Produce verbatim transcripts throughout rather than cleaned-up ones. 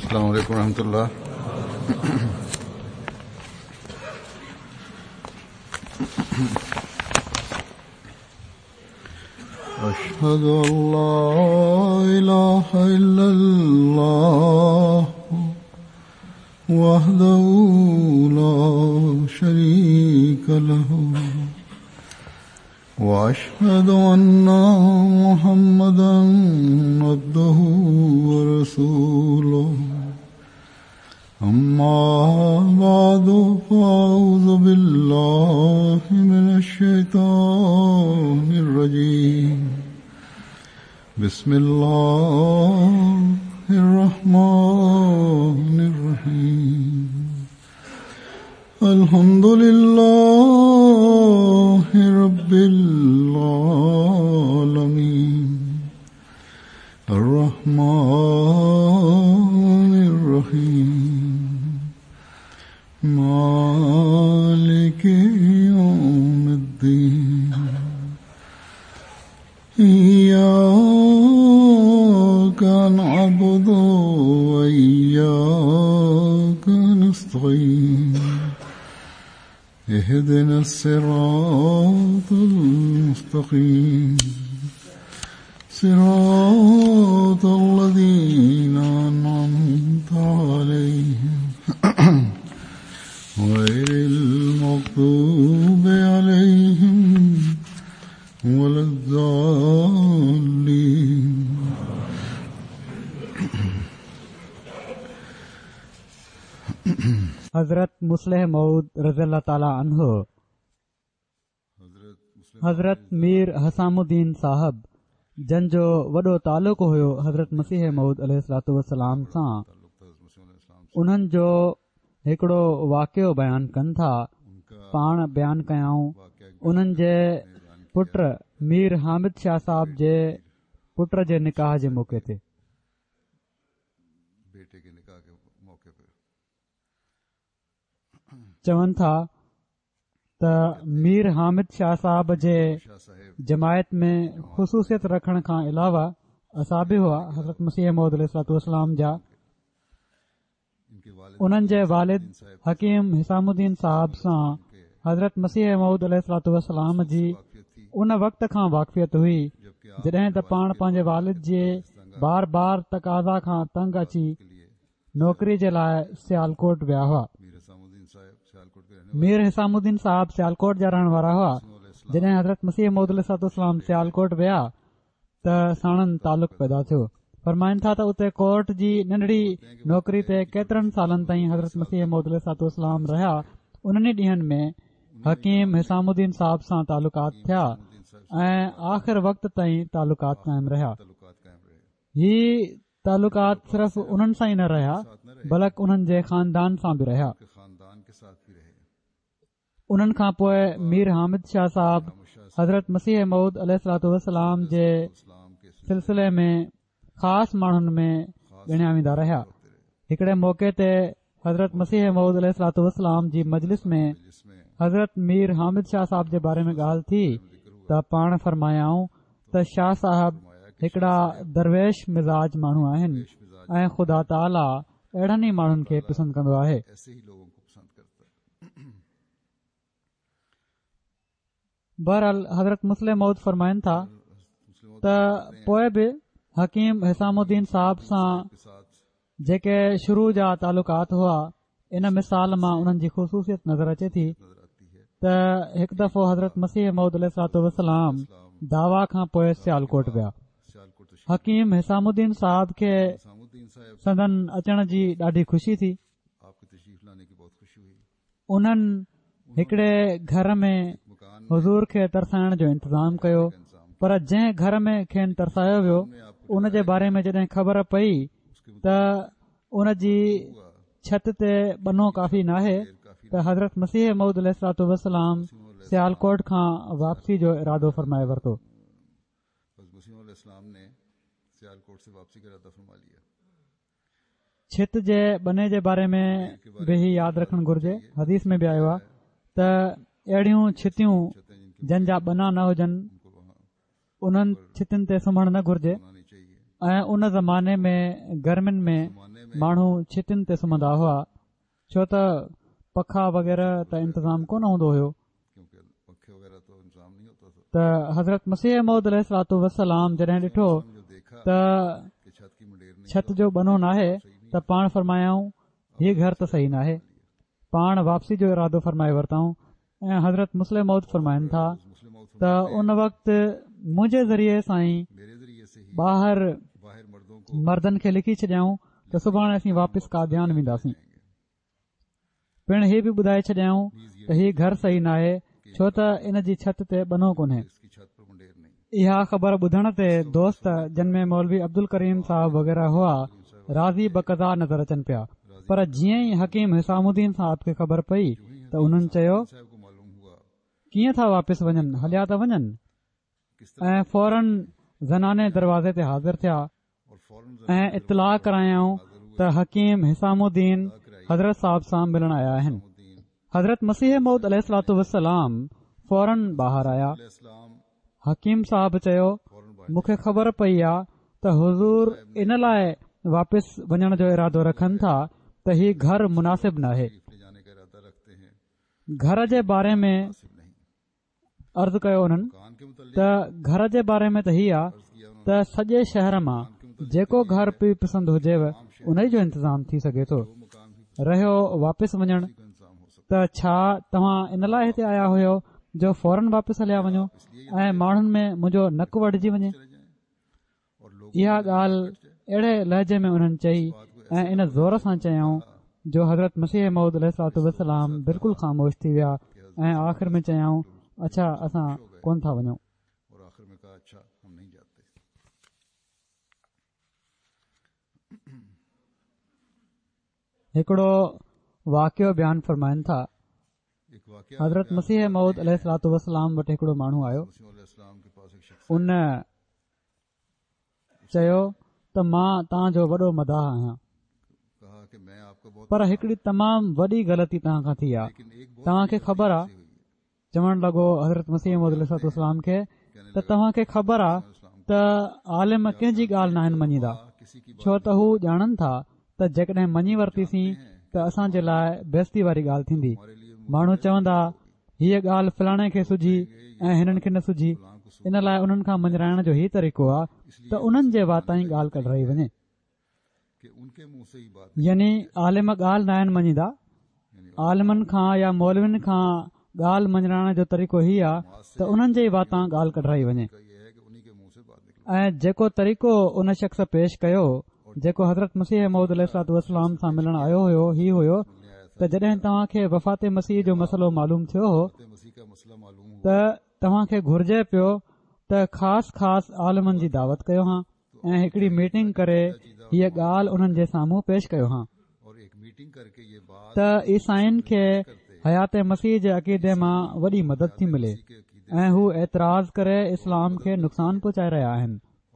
अस्सलामु अलैकुम रहमतुल्लाह। अशहदु अल्ला इलाहा इल्लल्लाह वहदहु ला शरीका लहु वअशहदु अन्ना मुहम्मदन अब्दुहु व रसूलुहु अम्मा बादु फ़अऊज़ु बिल्लाहि मिनश शैतानिर रजीम बिस्मिल्लाहिर रहमानिर रहीम अल्हम्दुलिल्लाहि रब्बिल आलमीन अर्रहमानिर रहीम मालिकि यौमिद्दीन इय्याका नअबुदु व इय्याका नस्तईन इहदिनस सिरातल मुस्तक़ीम सिरातल लज़ीना अनअमता अलैहिम गैरिल मग़्दूबि अलैहिम वलद्दाल्लीन। हज़रत मुस्लिह मऊद रज़ियल्लाहु ताला अन्हु हज़रत मीर हसामुद्दीन साहब जंहिंजो वॾो तालुक़ हुयो हज़रत मसीह मऊद अलैहिस्सलातु वस्सलाम सां, उन्हनि जो हिकिड़ो वाक़ियो बयानु कनि था। पाण बयानु कयाऊं उन्हनि जे पुट मीर हामिद शाह साहब जे पुट जे निकाह जे मौक़े ते चवनि था त मीर हामिद शाह साहब जे जमायत में ख़ुसूसियत रखण खां अलावा असाबी हुआ हज़रत मसीह मऊद अलैहिस्सलातु वस्सलाम जा। उन्हनि जे वालिद हकीम हिसामुद्दीन साहब सां हज़रत मसीह मऊद अलैहिस्सलातु वस्सलाम जी उन वक़्त खां वाक़फ़ियत हुई जॾहिं त पाण पंहिंजे वालिद जे बार बार तक़ाज़ा खां तंग अची नौकरी जे लाइ सियालकोट विया हुआ। मीर हिसामुद्दीन साहब सियालकोट जा रहण वारा हुआ। जॾहिं हज़रत मसीह मऊद अलैहिस्सलातु वस्सलाम सियालकोट विया त साणनि तालुक़ पैदा थियो। फरमाइनि था त उते कोर्ट जी नंढड़ी नौकरी ते केतिरनि सालनि ताईं हज़रत मसीह मऊद अलैहिस्सलातु वस्सलाम रहिया। उन्हनि ॾींहनि में हकीम हिसामुद्दीन साहब सां तालुकात थिया ऐं आख़िर वक़्त ताईं तालुकात क़ाइम रहिया। ही तालुकात सिर्फ़ उन्हनि सां ई न रहिया बल्कि उन्हनि जे ख़ानदान सां बि रहिया। उन्हनि खां पोइ मीर हामिद शाह साहब हज़रत मसीह मऊद अलैहिस्सलातु वस्सलाम जे सिलसिले में ख़ासि माण्हुनि में ॻणिया वेंदा रहिया। हिकिड़े मौक़े ते हज़रत मसीह मऊद अलैहिस्सलातु वस्सलाम जी मजलिस में हज़रत मीर हामिद शाह साहब जे बारे में ॻाल्हि थी त पाण फरमायाऊं त शाह साहब हिकिड़ा दरवेश मिज़ाज माण्हू आहिनि ऐं ख़ुदा ताला अहिड़नि ई माण्हुनि खे पसंदि कंदो आहे। बहरहाल हज़रत मुस्लिम मऊद फरमाइनि था त पोइ बि हकीम हिसामुद्दीन साहब सां जेके शुरू जा तालुकात हुआ, इन मिसाल मां उन्हनि जी ख़ुसूसियत नज़र अचे थी त हिकु दफ़ो हज़रत मसीह मऊद अलैहिस्सलातु वस्सलाम दावा खां पोइ सियालकोट विया। हकीम हिसामुद्दीन साहब खे संदन अचण जी ॾाढी ख़ुशी थी। उन्हनि हिकिड़े घर में हुज़ूर खे तरसाइण जो इंतज़ाम कयो, पर जंहिं घर में खेनि तरसायो वियो उन जे बारे में जॾहिं ख़बर पई त उन जी छत ते बनो काफ़ी नाहे त हज़रत मसीह मऊद अलैहिस्सलातु वस्सलाम सियालकोट खां वापसी जो इरादो फरमाए वरितो। छित जे बने जे बारे में बि यादि रखणु घुर्जे। हदीस में बि आयो आहे त अहिड़ियूं छितियूं जंहिंजा बना न हुजनि उन्हनि छितियुनि ते सुम्हणु न घुर्जे ऐं उन ज़माने में गर्मियुनि में माण्हू छितियुनि ते सुम्हंदा हुआ, छो त पखा वग़ैरह त इंतज़ाम कोन हूंदो हुयो। त हज़रत मसीह मौद अलैहिस्सलातु वस्सलाम जॾहिं ॾिठो त छत जो बनो नाहे त पाण फरमायाऊं हीउ घर त सही नाहे, पाण वापसी जो इरादो फरमाए वरिताऊं। ऐं हज़रत मुस्लिम मौद फरमाइनि था त उन वक़्तु मुंहिंजे ज़रिए सां ई ॿाहिरि मर्दनि खे लिखी छॾियाऊं त सुभाणे असीं वापसि कादियान वेंदासीं। पिण हीउ बि ॿुधाए छॾियाऊं त हीउ घर सही नाहे, छो त इन जी छत ते बनो कोन्हे। इहा ख़बर ॿुधण ते दोस्त जिन में मौलवी अब्दुल करीम साहब वग़ैरह हुआ राज़ी बक़ज़ा नज़र अचनि पिया, पर जीअं ई हकीम हिसामुद्दीन साहब खे ख़बर पई त उन्हनि चयो कीअं था वापसि वञनि, हलिया था वञनि। ऐं फौरन ज़नाने दरवाज़े ते हाज़िर थिया ऐं इतलाह करायाऊं त हकीम हिसामुद्दीन हज़रत साहब सां मिलण आया आहिनि। हज़रत मसीह मौद अलैहिस्सलातु वस्सलाम फौरन ॿाहिरि आया। हकीम साहब चयो मूंखे ख़बर पई आहे त हुज़ूर इन लाइ वापसि वञण जो इरादो रखनि था त हीउ घर मुनासिब नाहे। घर जे बारे में अर्ज़ु कयो उन्हनि त घर जे बारे में त हीउ आहे त सॼे शहर मां जेको घर पी पसंदि हुजेव उन जो इंतज़ाम थी सघे थो। रहियो वापसि वञण, त छा तव्हां इन लाइ हिते आया हुयो जो फौरन वापसि हलिया वञो ऐं माण्हुनि में मुंहिंजो नकु वढिजी वञे। इहा ॻाल्हि अहिड़े लहजे में उन्हनि चई ऐं इन ज़ोर सां चयाऊं जो हज़रत मसीह मौद अलैहिस्सलातु वस्सलाम बिल्कुलु ख़ामोश थी विया ऐं आख़िर में चयाऊं अच्छा असां कोन था वञूं। हिकिड़ो वाक़ियो बयानु फरमाइनि था। हज़रत मसीह मौद अलैहिस्सलातु वस्सलाम वटि हिकिड़ो माण्हू आयो। उन चयो त मां तव्हांजो वॾो मदाह आहियां, पर हिकिड़ी तमामु वॾी ग़लती तव्हां खां थी आहे। तव्हांखे ख़बर आहे, चवण लॻो हज़रत मसीह मौद अलैहिस्सलातु वस्सलाम खे त तव्हांखे ख़बर आहे त आलिम कंहिंजी ॻाल्हि न आहिनि मञीदा, छो त हू ॼाणनि था त जेकॾहिं मञी वरितीसीं त असांजे लाइ बेइज़ती वारी ॻाल्हि थींदी। माण्हू चवंदा हीअ ॻाल्हि फलाणे खे सुझी ऐं हिननि खे न सुझी, इन लाइ उन्हनि खां मञराइण जो ही तरीक़ो आहे त उन्हनि जे वात ताईं ॻाल्हि कढाई वञे। यानी आलिम ॻाल्हि न आहिनि मञीदा, आलिमनि खां या मौलविन खां ॻाल्हि मञराइण जो तरीक़ो हीउ आहे त उन्हनि जे वातां ॻाल्हि कढाई वञे। ऐं जेको तरीक़ो उन शख़्स पेश कयो जेको हज़रत मसीह मौद अलैहिस्सलातु वस्सलाम सां मिलण आयो हुयो ही हुयो त जॾहिं तव्हां खे वफ़ात मसीह जो मसइलो मालूम थियो हो त तव्हां खे घुर्जे पियो त ख़ासि ख़ासि आलिमनि जी दावत कयो हा ऐं हिकिड़ी मीटिंग करे हीअ ॻाल्हि उन्हनि जे साम्हूं पेश कयो हा त ईसाइन खे हयात मसीह जे अक़ीदे मां वॾी मदद थी मिले ऐं हू एतिराज़ करे इस्लाम खे नुक़सान पहुचाए रहिया आहिनि।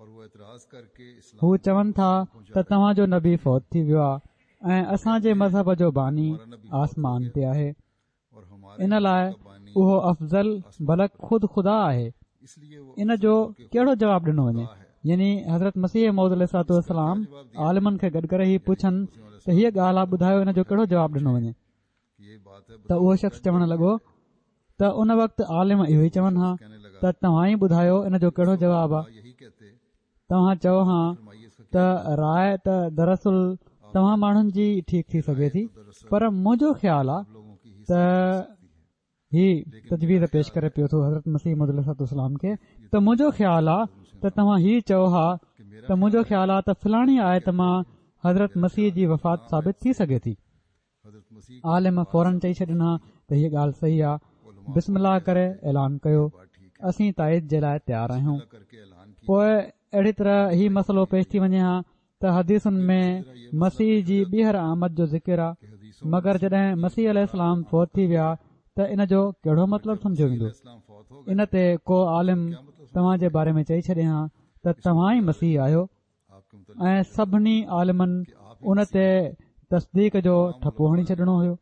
हू चवनि था त तव्हांजो नबी फौत थी वियो आहे ऐं असांजे मज़हब जो बानी आसमान ते आहे, इन लाइ उहो अफ़ज़ल बलक ख़ुदि ख़ुदा आहे। इन जो कहिड़ो जवाबु ॾिनो वञे? यानी हज़रत मसीह मौद अलैहिस्सलातु वस्सलाम आलिमनि खे गॾु करे ही पुछनि त हीअ ॻाल्हि आहे, ॿुधायो इन जो कहिड़ो जवाबु ॾिनो वञे? त उहो शख़्स चवण लॻो त उन वक़्तु आलिम इहो ई चवनि हा त तव्हां ई ॿुधायो इन जो कहिड़ो जवाबु आहे। तव्हां चओ हा त राय त दरअसल तव्हां माण्हुनि जी ठीकु थी सघे थी, पर मुंहिंजो ख़्यालु आहे त ही तजवीज़ पेश करे पियो थो हज़रत मसीह मौद अलैहिस्सलातु वस्सलाम खे त मुंहिंजो ख़्यालु आहे त तव्हां ही चओ हा त मुंहिंजो ख़्यालु आहे त फलाणी आयत मां हज़रत मसीह जी वफ़ात साबित थी सघे थी। आलिम फौरन चई छॾिन हा त हीअ ॻाल्हि सही आहे, बिस्मिल्लाह करे ऐलान कयो असीं ताईद जे लाइ तयारु आहियूं। पोइ अहिड़ी तरह ही मसइलो पेश थी वञे हा त हदीसुनि में मसीह जी ॿीहर आमद जो ज़िक्र आहे, मगर जॾहिं मसीह अलैहिस्सलाम फौत थी विया त इन जो कहिड़ो मतिलबु सम्झो वेंदो? इन ते को आलिम तव्हां जे बारे में चई छॾे हा त तव्हां ई मसीह आहियो ऐं सभिनी आलिमनि उन ते तस्दीक जो ठपो हणी छॾिणो हुयो।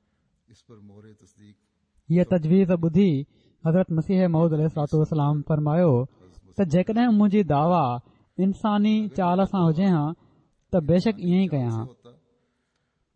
हीअ तजवीज़ ॿुधी हज़रत मसीह मौद अलैहिस्सलातु वस्सलाम फरमायो त जेकॾहिं मुंहिंजी दावा इंसानी चाल सां हुजे हा त बेशक ईअं ई कयां हा,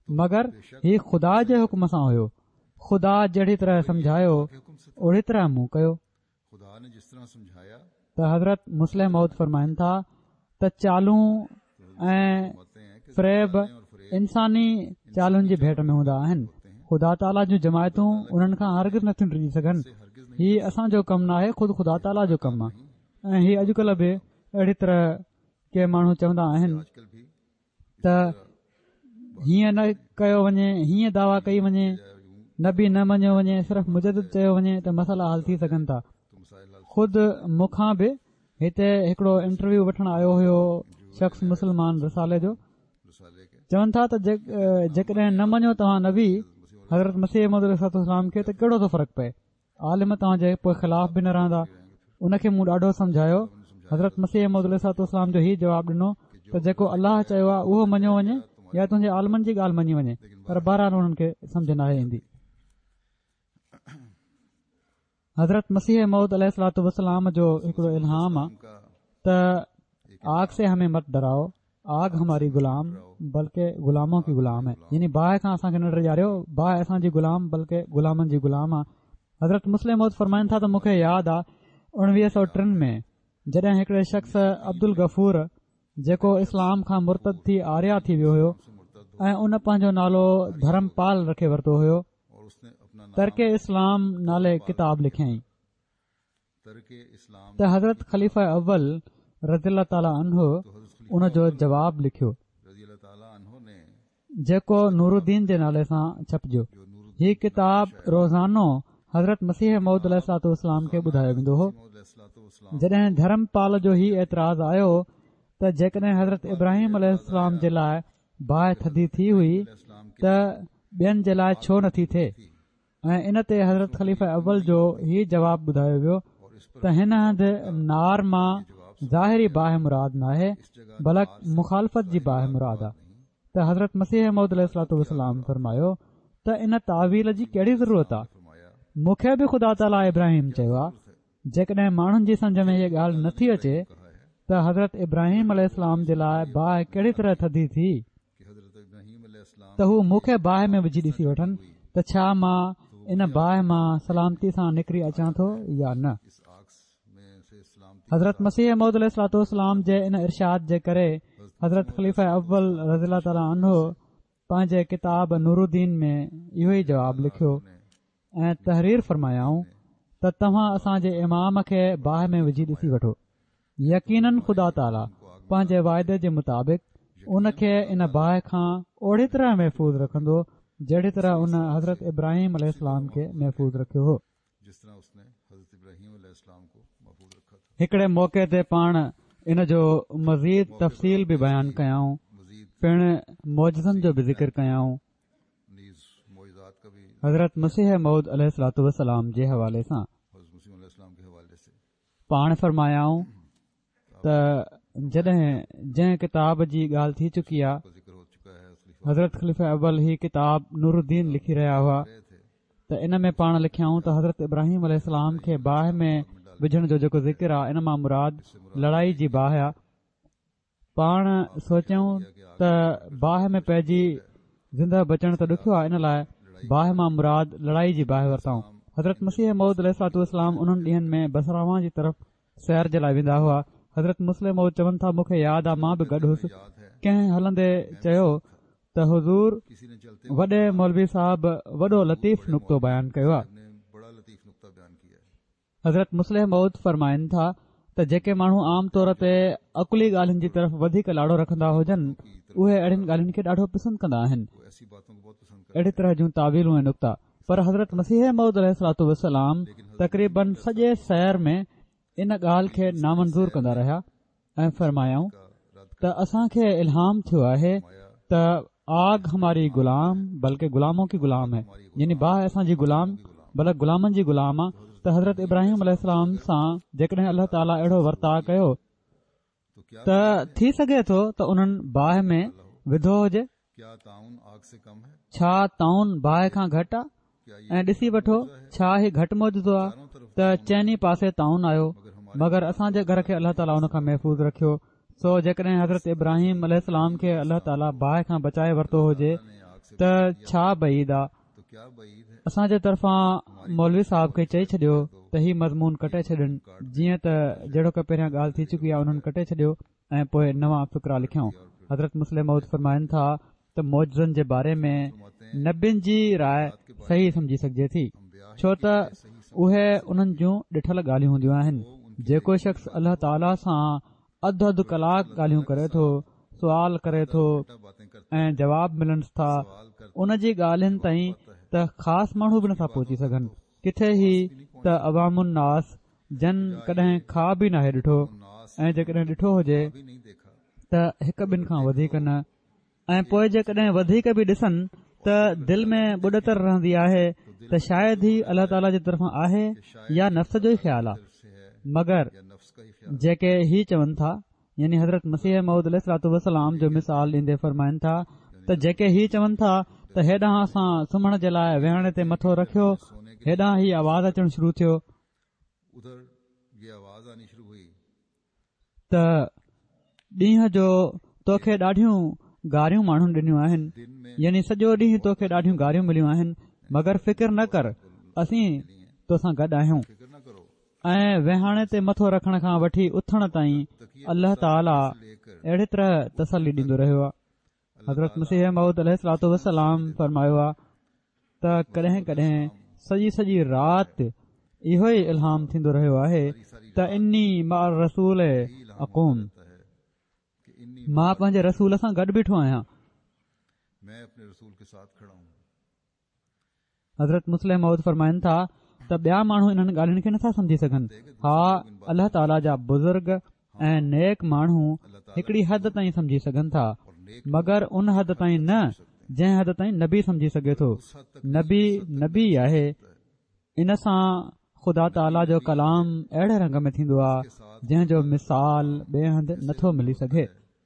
मगर ही ख़ुदा जे हुकुम सां हुयो। ख़ुदा जहिड़ी तरह समझायो ओड़ी तरह मूं कयो। खुदा ने जिस तरह समझाया त हज़रत मुस्लिम मौद फरमाइनि था त चालू ऐं फ़रेब इंसानी चालुनि जी भेट में हूंदा आहिनि। ख़ुदा ताला जूं जमायतूं उन्हनि खां हरगिज़ नथियूं डिॼी सघनि। हीउ असांजो कमु न आहे, ख़ुदि ख़ुदा ताला जो कमु आहे। ऐं हीउ अॼुकल्ह बि अहिड़ी तरह के माण्हू चवंदा आहिनि त हीअं न कयो वञे, हीअं दावा कई वञे, नबी न मञियो वञे, सिर्फ़ मुजद्दिद चयो वञे त मसइला हल थी सघनि था। ख़ुदि मूंखां बि हिते हिकिड़ो इंटरव्यू वठण आयो हुयो शख़्स मुस्लमान रसाले जो। चवनि था त जेकॾहिं न मञो तव्हां नबी हज़रत मसीह मौद अलैहिस्सलाम खे त कहिड़ो थो फ़र्क़ु पए, आलिम तव्हां जे पोइ ख़िलाफ़ बि न रहंदा। उनखे मूं ॾाढो समझायो। हज़रत मसीह मौद अलैहिस्सलाम जो हीउ जवाबु ॾिनो त जेको अलाह चयो आहे उहो मञियो वञे या तुंहिंजे आलमनि जी ॻाल्हि मञी वञे, पर बहरहाल उन्हनि खे समझ न आहे ईंदी। हज़रत मसीह मौद अलैहिस्सलाम जो हिकिड़ो इल्हाम आहे त आग से हमें मत डराओ, आग हमारी गुलाम बल्कि गुलामों की गुलाम है। यानी बाहि खां असांखे न ॾियारियो, बाहि असांजी गुलाम बल्कि गुलामनि जी गुलाम आहे। हज़रत मुस्लिम मौद फरमाइनि था त मूंखे यादि आहे उणिवीह सौ टिनि में जॾहिं हिकिड़े शख़्स अब्दुल गफ़ूर जेको इस्लाम खां मुर्तद थी आर्या थी वियो हुयो ऐं उन पंहिंजो नालो धर्मपाल रखे वरितो हुयो, तरके इस्लाम नाले किताब लिखियईं त हज़रत ख़लीफ़ा अव्वल रज़ियल्लाहु ताला अन्हु उन जो जवाबु लिखियो जेको नूरुद्दीन जे नाले सां छपजो। हीउ किताब रोज़ानो हज़रत मसीह मौद अलैहिस्सलाम खे ॿुधायो वेंदो हो। जॾहिं धर्मपाल जो ही एतिराज़ आयो त जेकॾहिं हज़रत इब्राहिम अलैहिस्सलाम जे लाइ बाहि थधी थी हुई त ॿियनि जे लाइ छो नथी थिए, ऐं इन ते हज़रत ख़लीफ़ा अव्वल जो ही जवाबु ॿुधायो वियो त हिन हंधि नार मां ज़ाहिरी बाहि मुराद न आहे बल्कि मुखालफ़त जी बाहि मुराद आहे। त हज़रत मसीह मौद अलैहिस्सलाम फरमायो त इन तावील जी कहिड़ी ज़रूरत आहे, मूंखे बि ख़ुदा ताला इब्राहिम चयो आहे। जेकॾहिं माण्हुनि जी सम्झ में हीअ ॻाल्हि नथी अचे त हज़रत इब्राहिम अलैहिस्सलाम जे लाइ बाहि कहिड़ी तरह थधी थी त हू मूंखे बाहि में विझी ॾिसी वठनि त छा मां इन बाहि मां सलामती सां निकिरी अचां थो या न। हज़रत मसीह मौद अलैहिस्सलाम जे इन इरशाद जे करे हज़रत ख़लीफ़ा अव्वल रज़ियल्लाहु ताला अन्हु पंहिंजे किताब नूरुद्दीन में इहो ई जवाबु लिखियो ऐं तहरीर फरमायाऊं त तव्हां असांजे इमाम खे बाहि में विझी ॾिसी वठो। यकीनन ख़ुदा ताला पंहिंजे वाइदे जे मुताबिक़ उन खे इन बाहि खां ओड़ी तरह महफ़ूज़ रखंदो जहिड़ी तरह उन हज़रत इब्राहिम अलैहिस्सलाम खे महफ़ूज़ रखियो हो। हिकिड़े मौक़े ते पाण इन जो मज़ीद तफ़सील बि बयानु कयाऊं, पिणु मौजज़नि जो बि ज़िक्र कयाऊं। हज़रत मसीह मौद अलैहिस्सलाम जे हवाले सां पाण फरमायाऊं त जॾहिं जंहिं किताब जी ॻाल्हि थी चुकी आहे, हज़रत ख़लीफ़ा अव्वल ही किताब नूरुद्दीन लिखी रहिया हुआ त इन में पाण लिखियाऊं त हज़रत इब्राहिम अलैहिस्सलाम खे बाहि में विझण जो जेको ज़िक्र आहे इन मां मुराद लड़ाई जी बाहि आहे। पाण सोचियूं त बाहि में पइजी ज़िंदह बचण त ॾुखियो आहे, इन लाइ बाहि मां मुराद लड़ाई जी बाहि वरिताऊं। हज़रत मसीह मौद अलैहिस्सलाम उन्हनि ॾींहनि में बसरावा जी तरफ़ सैर जे लाइ वेंदा हुआ। हज़रत मुस्लिम मौद चवनि था मूंखे यादि आहे मां बि गॾु हुयुसि। कंहिं हलंदे चयो त हुज़ूर वॾे मौलवी साहब वॾो लतीफ़ नुक़्तो बयानु कयो आहे। हज़रत मुस्लिम मौद फरमाइनि था त जेके माण्हू आम तौर ते अकुली ॻाल्हियुनि जी तरफ़ वधीक लाड़ो रखंदा हुजनि उहे अहिड़ियुनि ॻाल्हियुनि खे ॾाढो पसंदि कंदा आहिनि, अहिड़ी तरह जूं तावीलूं ऐं नुक़्ता। पर हज़रत मसीह मौद अलैहिस्सलाम तक़रीबन सॼे सैर में इन ॻाल्हि खे नामंज़ूर कंदा रहिया ऐं फरमायाऊं त असांखे इल्हाम थियो आहे त आग हमारी गुलाम बल्कि गुलामों की गुलाम है, यानी बाहि असांजी गुलाम बल्कि गुलामनि जी गुलाम आहे। त हज़रत इब्राहिम अलैहिस्सलाम सां जेकॾहिं अल्लाह ताला अहिड़ो वर्ताव कयो त थी सघे थो त उन्हनि बाहि में विधो हुजे। छा ताउन बाहि खां घटि आहे? ऐं ॾिसी वठो छा ही घटि मौजूदो आहे त चइनी पासे ताउन आयो, मगर असांजे घर खे अल्लाह ताला उन खां महफ़ूज़ रखियो। सो जेकॾहिं हज़रत इब्राहिम अलैहिस्सलाम खे अल्लाह ताला बाहि खां बचाए वरितो हुजे त छा बईद आहे। तो क्या बईद है। असांजे तरफ़ां मौलवी साहब खे चई छॾियो त ही मज़मून कटे छॾनि, जीअं त जहिड़ो की पहिरियां ॻाल्हि थी चुकी आहे उन्हनि कटे छॾियो ऐं पोइ नवां फिक्रा लिखियऊं। हज़रत मुस्लिम मौद फरमाइनि था त मौजज़नि जे बारे में नबियुनि जी राय सही समझी सघिजे थी, छो त उहे उन्हनि जूं ॾिठल ॻाल्हियूं हूंदियूं आहिनि। जेको शख़्स अल्लाह ताला सां अधु अधु कलाक ॻाल्हियूं करे थो, सुवाल करे थो ऐं जवाब मिलनि था, उन जी ॻाल्हियुनि ताईं त ख़ासि माण्हू बि नथा पहुची सघनि। किथे ई त अवामुन नास जन कॾहिं खा बि नाहे ॾिठो, ऐं जेकॾहिं ॾिठो हुजे त हिक ॿिनि खां वधीक न, ऐं पोइ जेकॾहिं वधीक बि ॾिसनि त दिलि में ॿुॾतर रहंदी आहे त शायदि ई अल्लाह ताला जे तरफ़ां आहे या नफ़्स जो ई ख़्यालु आहे। मगर जेके ही चवनि था, यानी हज़रत मसीह मऊद अलैहिस्सलातु वस्सलाम जो मिसाल ॾींदे फरमाइनि था त जेके ही चवनि था त हेॾां असां सुम्हण जे लाइ वेहण ते मथो रखियो, हेॾां ही आवाज़ अचणु शुरू थियो त ॾींहं जो तोखे ॾाढियूं गारियूं माण्हुनि ॾिनियूं आहिनि, यानी सॼो ॾींहुं तोखे ॾाढियूं गारियूं मिलियूं आहिनि, मगर फिकिर न कर, असीं तोसां गॾु आहियूं। ऐं वेहाणे ते मथो रखण खां वठी उथण ताईं अल्लाह ताला अहिड़ी तरह तसली ॾींदो रहियो आहे। हज़रत मसीह मऊद अलैहिस्सलातु वस्सलाम फरमायो आहे त कॾहिं कॾहिं सॼी सॼी राति इहो ई इल्हाम थींदो रहियो आहे त इन्नी मा रसूल अक़ूम, मां पंहिंजे रसूल सां गॾु बीठो आहियां। हज़रत मुस्लिम मऊद फरमाइनि था त ॿिया माण्हू इन्हनि ॻाल्हियुनि खे नथा समझी सघनि। हा, अल्लाह ताला जा बुज़ुर्ग ऐं नेक माण्हू हिकड़ी हद ताईं समझी सघनि था, मगर उन हद ताईं न जंहिं हद ताईं नबी समझी सघे थो। नबी नबी आहे, इन सां ख़ुदा ताला जो कलाम अहिड़े रंग में थींदो आहे जंहिं जो मिसाल ॿिए हंधि नथो मिली सघे।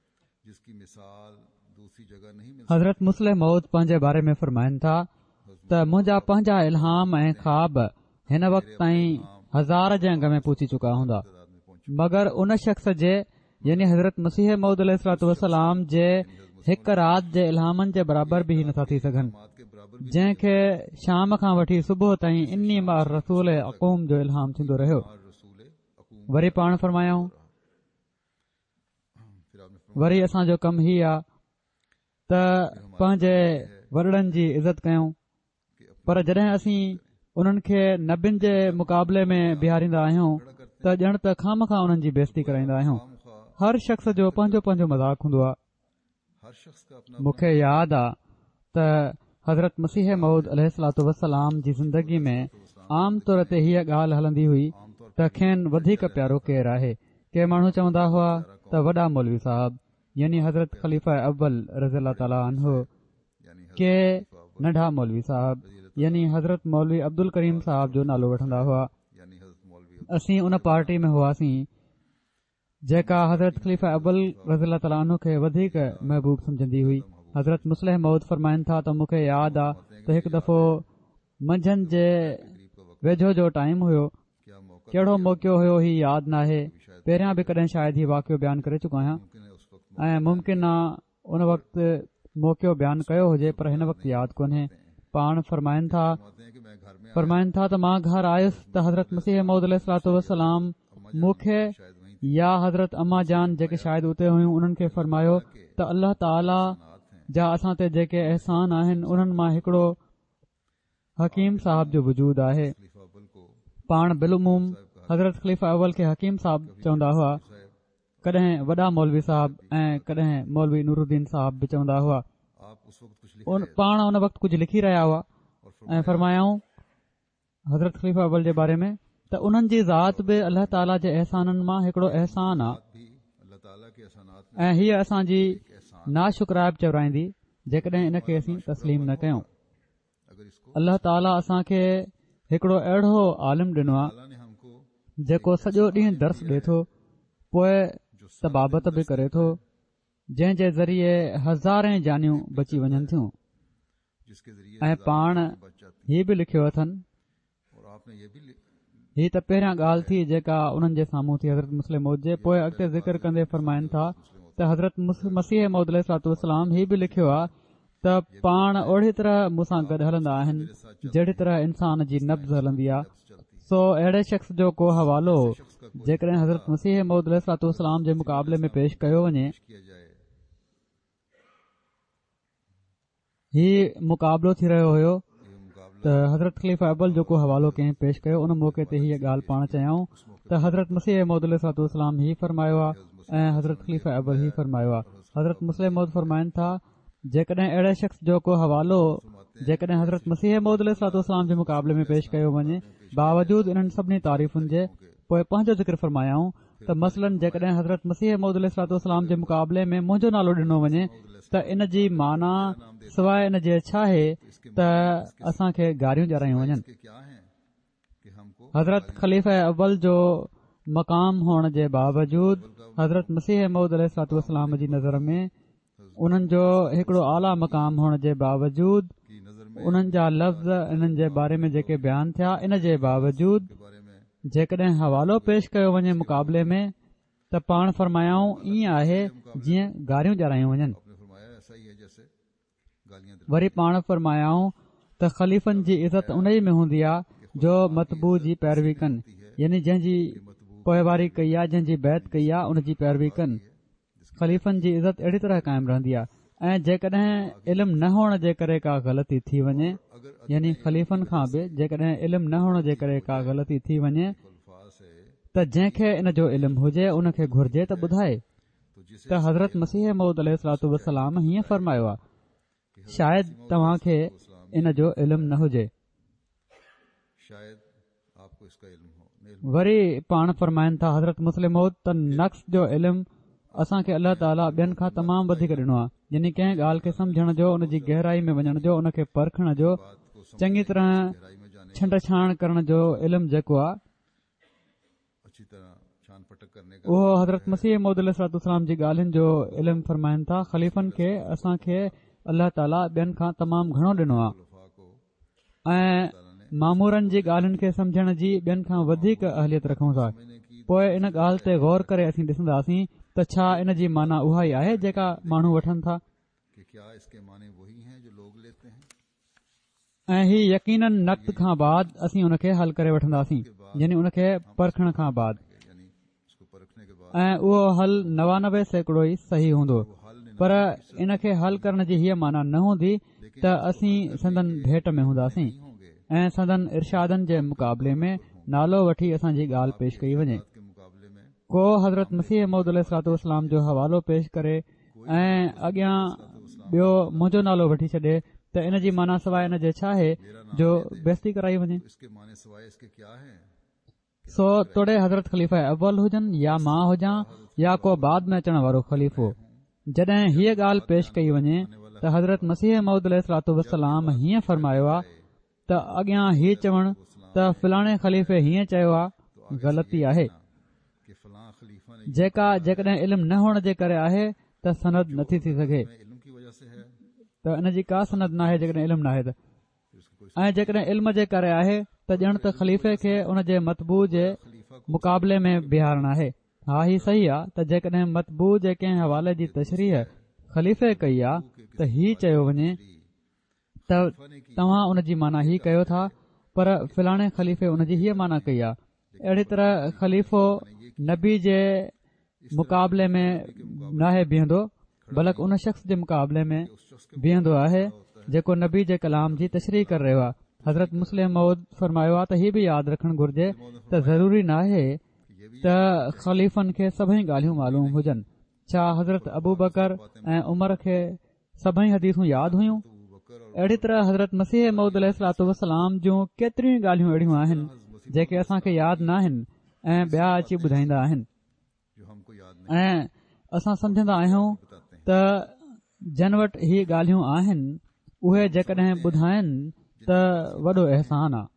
हज़रत मुस्लिम मऊद पंहिंजे बारे में फरमाइनि था त मुंहिंजा पंहिंजा इल्हाम ऐं ख्वाब हिन वक़्त ताईं हज़ार जे अंग में पहुची चुका हूंदा, मगर उन शख़्स जे यानी हज़रत मसीह मऊद अलैहिस्सलातु वस्सलाम जे हिक राति जे इल्हामनि जे बराबर बि नथा थी सघनि, जंहिंखे शाम खां वठी सुबुह ताईं इन्नी मा रसूल अक़ूम जो इल्हाम थींदो रहियो। वरी पाण फरमायाऊं, वरी असांजो कमु ही आहे त पंहिंजे वॾड़नि जी इज़त कयूं, पर जॾहिं असीं उन्हनि खे नबियुनि जे मुक़ाबले में बीहारींदा आहियूं त ॼण त खाम खां उन्हनि जी बेइज़ती कराईंदा आहियूं। हर शख़्स जो पंहिंजो पंहिंजो मज़ाक हूंदो आहे। मूंखे यादि आहे त हज़रत मसीह मऊद अलैहिस्सलातु वस्सलाम जी ज़िंदगी में आम तौर ते हीअ ॻाल्हि हलंदी हुई त खेनि वधीक प्यारो केरु आहे। के माण्हू चवंदा हुआ त वॾा मौलवी साहब यानी हज़रत ख़लीफ़ा अव्वल रज़ियल्लाहु ताला अन्हु, के नंढा मौलवी साहब यानी हज़रत मौलवी अब्दुल करीम साहब जो नालो वठंदा हुआ। असीं उन पार्टी में हुआसीं जेका हज़रत ख़लीफ़ा अव्वल रज़ियल्लाहु ताला अन्हु खे वधीक महबूब समझंदी हुई। हज़रत मुस्लिम मऊद फरमाइनि था त मूंखे यादि आहे त हिकु दफ़ो मंझंदि जे वेझो जो टाइम हुयो, कहिड़ो मौक़ियो हुयो ही यादि नाहे, पहिरियां बि कॾहिं शायदि ही वाक़ियो बयानु करे चुका आहियां ऐं मुमकिन आहे उन वक़्तु मौक़ियो बयानु कयो हुजे, पर हिन वक़्तु यादि कोन्हे। पाण फरमाइनि था फरमाइनि था त मां घर आयुसि त हज़रत मसीह मऊद अलैहिस्सलातु वस्सलाम मूंखे या हज़रत अम्मा जान जेके शायदि उते हुयूं उन्हनि खे फरमायो त अल्लाह ताला जा असां ते जेके अहसान आहिनि उन्हनि मां हिकिड़ो हकीम साहब जो वजूद आहे। पाण बिलुमूम हज़रत ख़लीफ़ा अव्वल खे हकीम साहब चवंदा हुआ, कॾहिं वॾा मौलवी साहब ऐं कॾहिं मौलवी नूरुद्दीन साहब बि चवंदा हुआ। पाण उन वक़्तु कुझु लिखी रहिया हुआ ऐं फरमायाऊं हज़रत ख़लीफ़ा अव्वल जे बारे में त उन्हनि जी ज़ात बि अल्लाह ताला जे अहसाननि मां हिकिड़ो अहसान आहे ऐं हीअ असांजी नाशुक्राइब चवराईंदी जेकॾहिं इन खे असीं तस्लीम न कयूं। अल्लाह ताला असांखे हिकिड़ो अहिड़ो आलिम ॾिनो आहे जेको सॼो ॾींहुं दर्स ॾिए थो, पोइ तबाबत बि करे थो, जंहिं जे ज़रिए हज़ारे जानियूं बची वञनि थियूं। ऐं पाण हीअ बि लिखियो अथनि, हीअ त पहिरियां ॻाल्हि थी जेका उन्हनि जे साम्हूं थी हज़रत मुस्लिम मौद जे, पोइ अॻिते ज़िक्र कंदे फरमाइनि था त हज़रत मसीह मौद अलैहिस्सलातु वस्सलाम हीअ बि लिखियो आहे त त पाण ओड़ी तरह मूंसां गॾु हलंदा आहिनि जहिड़ी तरह इंसान जी नब्ज़ हलंदी आहे। सो अहिड़े शख़्स जो को हवालो जेकॾहिं हज़रत मसीह मौद अलैहिस्सलाम जे मुक़ाबले में पेश कयो वञे, हीउ मुक़ाबिलो थी रहियो हुयो त हज़रत ख़लीफ़ा अव्वल जो को हवालो कंहिं पेश कयो। उन मौक़े ते हीअ ॻाल्हि पाण चयाऊं त हज़रत मसीह मौद अलैहिस्सलाम ही फरमायो आहे ऐं हज़रत ख़लीफ़ा अव्वल ही फरमायो आहे। हज़रत मुस्लिम मौद फरमाइनि था जेकॾहिं अहिड़े शख़्स जो को हवालो जेकॾहिं हज़रत मसीह मौद अलैहिस्सलाम जे मुक़ाबले में पेश कयो वञे बावजूदु इन्हनि सभिनी तारीफ़ुनि जे पोइ पंहिंजो ज़िक्र फरमायाऊं त मसलन जेकॾहिं हज़रत मसीह मौद अलैहिस्सलाम जे मुक़ाबले में मुंहिंजो नालो ॾिनो वञे त इन जी माना सवाइ इन जे छा आहे त असां खे गारियूं ॼारायूं वञनि। हज़रत ख़लीफ़ा अव्वल जो मक़ाम हुअण जे बावजूदु हज़रत मसीह मौद अलैहिस्सलाम जी नज़र में उन्हनि जो हिकिड़ो आला मक़ाम हुअण जे बावजूदु उन्हनि जा लफ़्ज़ इन्हनि जे बारे में जेके बयानु थिया इन जे बावजूदु जेकॾहिं हवालो पेश कयो वञे मुक़ाबले में त पाण फरमायाऊं ईअं आहे जीअं गारियूं ॼारायूं वञनि। वरी पाण फरमायाऊं त ख़लीफ़नि जी इज़त उन ई में हूंदी आहे जो मतबू जी पैरवी कनि, यानी जंहिंजी पोइवारी कई आहे, जंहिंजी बैत कई आहे, उन जी पैरवी कनि। ख़लीफ़नि जी इज़त अहिड़ी तरह क़ाइमु रहंदी आहे ऐं जेकॾहिं इल्मु न हुअण जे करे का ग़लती थी वञे, यानी ख़लीफ़नि खां बि जेकॾहिं इल्मु न हुअण जे करे का ग़लती थी वञे त जंहिंखे इन जो इल्मु हुजे उन खे घुर्जे त ॿुधाए त हज़रत मसीह मौद अलैहिस्सलाम हीअं फरमायो आहे, शायदि तव्हां खे इन जो इल्मु न हुजे। वरी पाण फरमाइनि था हज़रत मुस्लिम मौद त नक़्स जो इल्मु असां खे अल्लाह ताला ॿियनि खां तमामु वधीक ॾिनो आहे, यानी कंहिं ॻाल्हि खे सम्झण जो, उन जी गहराई में वञण जो, उन खे परखण जो, चङी तरह छंड छाण करण जो इल्मु जेको आहे उहो हज़रत मसीह मौद अलैहिस्सलाम जी ॻाल्हियुनि जो इल्मु फरमाइनि था। ख़लीफ़नि खे असां खे अल्लाह ताला ॿियनि खां तमामु घणो ॾिनो आहे ऐं मामूरनि जी ॻाल्हियुनि खे सम्झण जी ॿियनि खां वधीक अहलियत रखूं था। पोइ इन ॻाल्हि ते गौर करे असीं ॾिसंदासीं त छा इन जी माना उहा ई आहे जेका माण्हू वठनि था, ऐं ही यकीनन नक़्द खां बाद असीं उन खे हल करे वठंदासीं, यानी उन खे परखण खां बाद, ऐं उहो हल नवानवे सैकड़ो ई सही हूंदो। पर इन खे हल करण जी हीअ माना न हूंदी त असीं संदन भेट में हूंदासीं ऐं संदन इरशादनि जे मुक़ाबले में नालो वठी असांजी ॻाल्हि पेश कई वञे। को हज़रत मसीह मौद अलैहिस्सलाम जो हवालो पेश करे ऐं अॻियां ॿियो मुंहिंजो नालो वठी छॾे त इन जी माना सवाइ इन जे छा आहे जो बेइज़ती कराई वञे। सो तोड़े हज़रत ख़लीफ़ा अव्वल हुजनि या मां हुजां या को बाद में अचण वारो ख़लीफ़ो, जॾहिं हीअ ॻाल्हि पेश कई वञे त हज़रत मसीह मौद अलैहिस्सलाम हीअं फरमायो आहे त अॻियां हीअ चवण त फलाणे ख़लीफ़े हीअं चयो आहे ग़लती आहे, जेका जेकॾहिं इल्मु न हुअण जे करे आहे त सनद नथी थी सघे, त इन जी का सनद न आहे जेकॾहिं इल्मु न आहे त, ऐं जेकॾहिं इल्म जे करे आहे त ॼण त ख़लीफ़े खे उन जे मतबू जे मुक़ाबले में बीहारणु आहे। हा ही सही आहे त जेकॾहिं मतबू जे कंहिं हवाले जी तशरीह ख़लीफ़े कई आहे त हीउ चयो वञे त तव्हां उन जी माना ही कयो था, पर फलाणे ख़लीफ़े उन जी हीअ माना कई आहे। अहिड़ी तरह ख़लीफ़ो नबी जे मुक़ाबले में नाहे बीहंदो, बल्कि उन शख़्स जे मुक़ाबले में बीहंदो आहे जेको नबी जे कलाम जी तशरीह करे रहियो आहे। हज़रत मुस्लिम मौद फरमायो आहे त हीअ बि यादि रखणु घुर्जे त ज़रूरी नाहे त ख़लीफ़नि खे सभई ॻाल्हियूं मालूम हुजनि। छा हज़रत अबू बकर ऐं उमर खे सभई हदीसूं यादि हुयूं? अहिड़ी तरह हज़रत मसीह मौद अलैहिस्सलाम जूं केतिरियूं ॻाल्हियूं अहिड़ियूं आहिनि जेके असांखे यादि न आहिनि ऐं ॿिया अची ॿुधाईंदा आहिनि, ऐं असां सम्झंदा आहियूं त जन वटि ही ॻाल्हियूं आहिनि उहे जेकॾहिं ॿुधाइनि त वॾो अहसान आहे।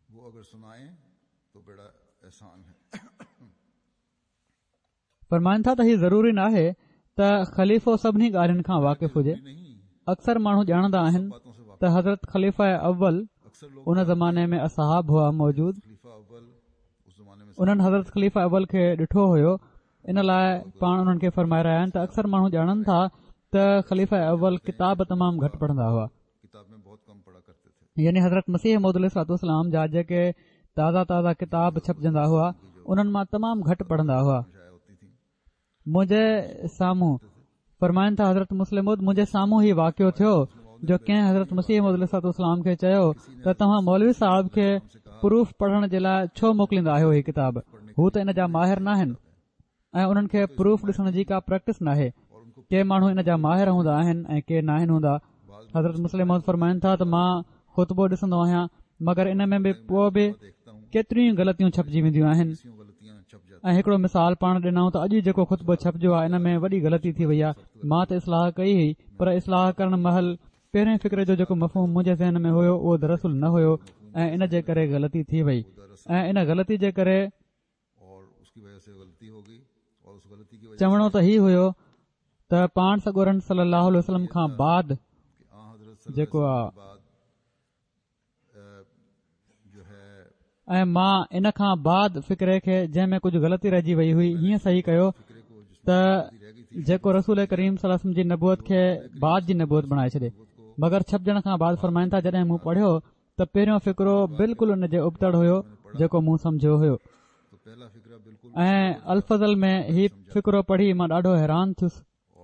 फरमाइनि था त ही ज़रूरी नाहे त ख़लीफ़ो सभिनी ॻाल्हियुनि खां वाक़िफ़ हुजे। अक्सर माण्हू ॼाणंदा आहिनि त हज़रत ख़लीफ़ा अव्वल उन ज़माने में असहाब हुआ मौजूद, उन्हनि हज़रत ख़लीफ़ा अव्वल खे ॾिठो हुयो, इन लाइ पाण उन्हनि खे फरमाए रहिया आहिनि त अक्सर माण्हू ॼाणनि था त ख़लीफ़ा अव्वल किताब तमामु घटि पढ़ंदा हुआ, किताब में बहुत कम पढ़ा करते थे। यानी हज़रत मसीह मौद अलैहिस्सलाम जा जेके ताज़ा ताज़ा किताब छपजंदा हुआ उन्हनि मां तमामु घटि पढ़ंदा हुआ। मुंहिंजे साम्हूं फरमाइनि था हज़रत मुस्लिम मौद, मुंहिंजे साम्हूं ही वाक़ियो थियो जो कंहिं हज़रत मसीह मौद अलैहिस्सलाम खे चयो त तव्हां मौलवी साहिब खे प्रूफ पढ़ण जे लाइ छो मोकिलींदा आहियो ही किताब, हू त इन जा माहिर न आहिनि ऐं उन्हनि खे प्रूफ ॾिसण जी का प्रैक्टिस नाहे। के माण्हू इन जा माहिर हूंदा आहिनि ऐं के न आहिनि हूंदा। हज़रत मुस्लिम मौद फरमाइनि था त मां ख़ुतबो ॾिसंदो आहियां, मगर इन में बि पोइ बि केतिरियूं ग़लतियूं छपजी वेंदियूं आहिनि। ऐं हिकिड़ो मिसाल पाण ॾिनऊं त अॼु जेको ख़ुतबो छपजो आहे इन में वॾी ग़लती थी वई आहे। मां त इस्लाह कई हुई, पर इस्लाह करण महल पहिरें फ़िक्र जो जेको मफ़हूम मुंहिंजे ज़हन में हुयो उहो दरअसल न हुयो ऐं इन जे करे ग़लती थी वई ऐं इन ग़लती जे करे चवणो त ही हुयो त पाण सॻोरन सल्लल्लाहु अलैहि वसल्लम खां बाद जेको आहे ऐं मां इन खां बाद फ़िक्रे खे जंहिं में कुझु ग़लती रहिजी वई हुई हीअं सही कयो त जेको रसूल करीम सल्लल्लाहु अलैहि वसल्लम जी नबूअत खे बाद जी नबूअत बणाए छॾे। मगर छपजण खां बाद फरमाइनि था जॾहिं मूं पढ़ियो त पहिरियों फ़िक्रो बिल्कुलु उन जे उबतड़ हुयो जेको मूं सम्झियो हुयो ऐं अल्फज़ल में ही फ़िक्रो पढ़ी मां ॾाढो हैरान थियुसि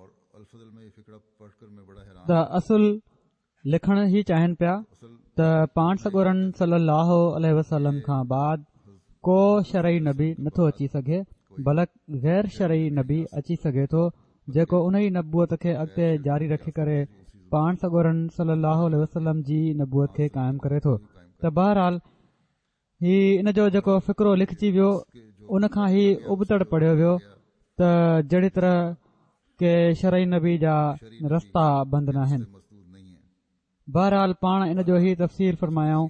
त असुल लिखण ई चाहिनि पिया त पाण सॻोरन सल्लल्लाहु अलैहि वसल्लम खां बाद को शरई नबी नथो अची सघे, बल्कि गैर शरई नबी अची सघे थो जेको उन ई नबूअत खे अॻिते जारी रखी करे पाण सॻोरन सल्लल्लाहु अलैहि वसल्लम जी नबूअत खे क़ाइमु करे थो। त बहरहाल ही इन जो जेको फ़िक्रो लिखजी वियो उन खां ही उबतड़ पढ़ियो वियो त जहिड़ी तरह के शरई नबी जा रस्ता बंदि न आहिनि। बहरहाल पाण इन जो ही तफ़सीर फरमायाऊं।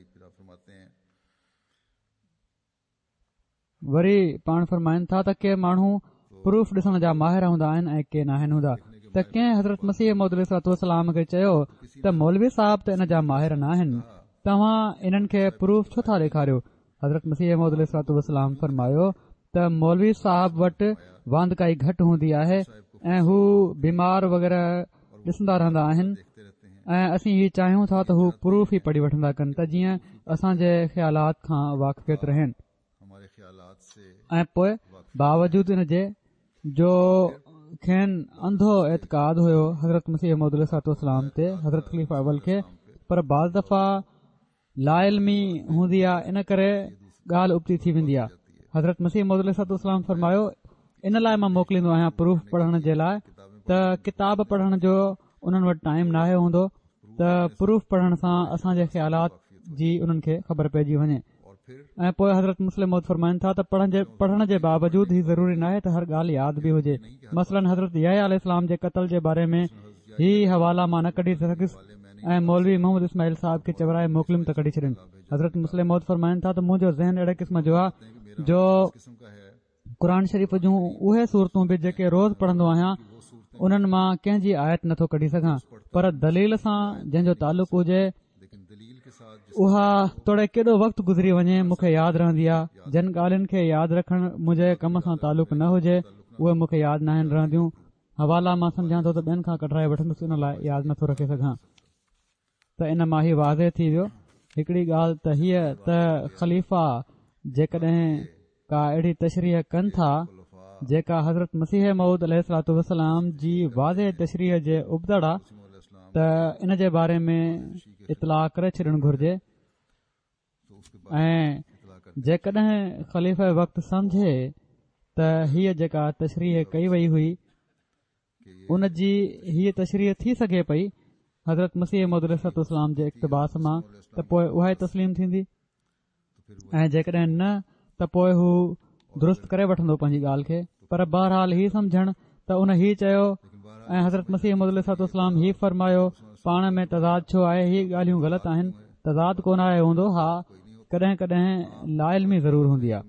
वरी पाण फरमाइनि था त के माण्हू प्रूफ ॾिसण जा माहिर हूंदा आहिनि ऐं के न आहिनि हूंदा। त कंहिं हज़रत मसीह मौद अलैहिस्सलाम खे चयो त मौलवी साहब त इन जा माहिर न आहिनि, तव्हां इन्हनि खे प्रूफ छो था ॾेखारियो। हज़रत मसीह मौद अलैहिस्सलाम फरमायो त मौलवी साहब वटि वांदकाई घटि हूंदी आहे ऐं हू बीमार वग़ैरह ॾिसंदा रहंदा आहिनि ऐं असीं ही चाहियूं था त हू प्रूफ ई पढ़ी वठंदा कनि त जीअं असांजे ख़्यालात खां वाक़िफ़ियत रहनि। ऐं पोइ बावजूद इन जे जो खेनि अंधो एतक़ाद हुयो हज़रत मसीह मौद अलैहिस्सलाम ते हज़रत ख़लीफ़ा अव्वल खे, पर बाज़ दफ़ा लाइल्मी हूंदी आहे इन करे ॻाल्हि उबती थी वेंदी आहे। हज़रत मसीह मौद अलैहिस्सलाम फरमायो इन लाइ मां मोकिलींदो आहियां प्रूफ पढ़ण जे लाइ त किताब पढ़ण जो उन्हनि वटि टाइम नाहे हूंदो त प्रूफ पढ़ण सां असांजे ख़्यालात जी उन्हनि खे ख़बर पइजी वञे। ऐं पोइ हज़रत मुस्लिम मौद फरमाइनि था त पढ़ण जे पढ़ण जे बावजूद ही ज़रूरी नाहे त हर ॻाल्हि यादि बि हुजे। मसलन हज़रत यहया अलैहिस्सलाम जे क़त्ल जे बारे में ही हवाला मां न कढी सघियुसि ऐं मौलवी मोहम्मद इस्माइल साहब खे चवराए मोकिलियुमि त कढी छॾियुमि। हज़रत मुस्लिम मौद फरमाइनि था त मुंहिंजो ज़हन अहिड़े क़िस्म जो आहे जो क़ुर शरीफ़ जूं उहे सूरतूं बि जेके रोज़ पढ़ंदो आहियां उन्हनि मां कंहिंजी आयत नथो कढी सघां, पर दलील सां जंहिंजो तालुक़ हुजे उहा तोड़े केॾो वक़्तु गुज़री वञे मूंखे यादि रहंदी आहे। जिन ॻाल्हियुनि खे यादि रखणु मुंहिंजे कम सां तालुक़ न हुजे उहे मूंखे यादि न आहिनि रहंदियूं। हवाला मां सम्झां थो त ॿियनि खां कढाए वठंदुसि, इन लाइ यादि नथो रखे सघां। त इन मां ही वाज़े थी वियो हिकिड़ी ॻाल्हि त हीअ त ख़लीफ़ा जेकॾहिं का अहिड़ी तशरीह कनि था जेका हज़रत मसीह मौद अलैहिस्सलाम जी वाज़े तशरीह जे उबतड़ आहे त इन जे बारे में इतलाह करे छॾणु घुर्जे ऐं जेकॾहिं ख़लीफ़े वक़्तु सम्झे त हीअ जेका तशरीह कई वई हुई उन जी हीअ तशरीह थी सघे पई हज़रत मसीह मौद अलैहिस्सलाम जे इक़्तिबास मां त पोइ उहा ई तस्लीम थींदी ऐं जेकॾहिं न त पोइ हू दुरुस्त करे वठंदो पंहिंजी ॻाल्हि खे। पर बहरहाल ही सम्झणु त उन ही चयो ऐं हज़रत मसीह मौद अलैहिस्सलाम ही फरमायो पाण में तज़ाद छो आहे, ही ॻाल्हियूं ग़लति आहिनि। तज़ाद कोन आहे हूंदो, हा कॾहिं कॾहिं लाइल्मी ज़रूर हूंदी आहे।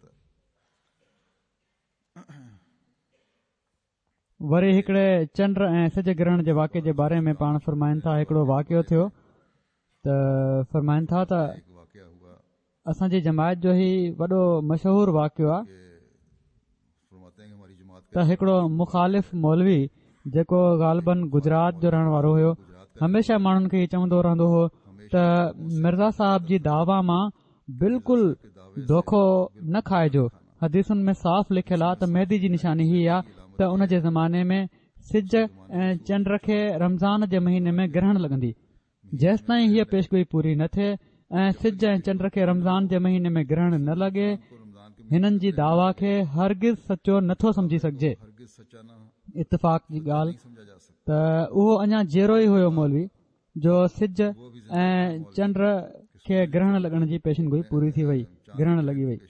वरी हिकिड़े चंड ऐं सिज ग्रहण जे वाक़े जे बारे में पाण फरमाइनि था हिकिड़ो वाक़ियो थियो त फरमाइनि था त असांजी जमायत जो ही वॾो मशहूरु वाक़ियो आहे त हिकिड़ो मुखालिफ़ मौलवी जेको ग़ालिबन गुजरात जो रहण वारो हुयो, हमेशा माण्हुनि खे चवंदो रहंदो हो त मिर्ज़ा साहब जी दावा मां बिल्कुलु धोखो न खाइजो। हदीसुनि में साफ़ लिखियल आहे त मेहदी जी निशानी ही आहे त उन जे ज़माने में सिज ऐं चंड खे रमज़ान जे महीने में ग्रहण लॻंदी। जेसि ताईं हीअ पेशगोई पूरी न थिए ऐं सिज ऐं चंड खे रमज़ान जे महीने में ग्रहण न लॻे, हिननि जी दावा खे हरगिज़ सचो नथो समझी सघिजे। इतफ़ाक़ जी ॻाल्हि त उहो अञा जहिड़ो ई हुयो मौलवी जो सिज ऐं चंड खे ग्रहण लॻण जी पेशनगोई पूरी थी वई, ग्रहण लॻी वई।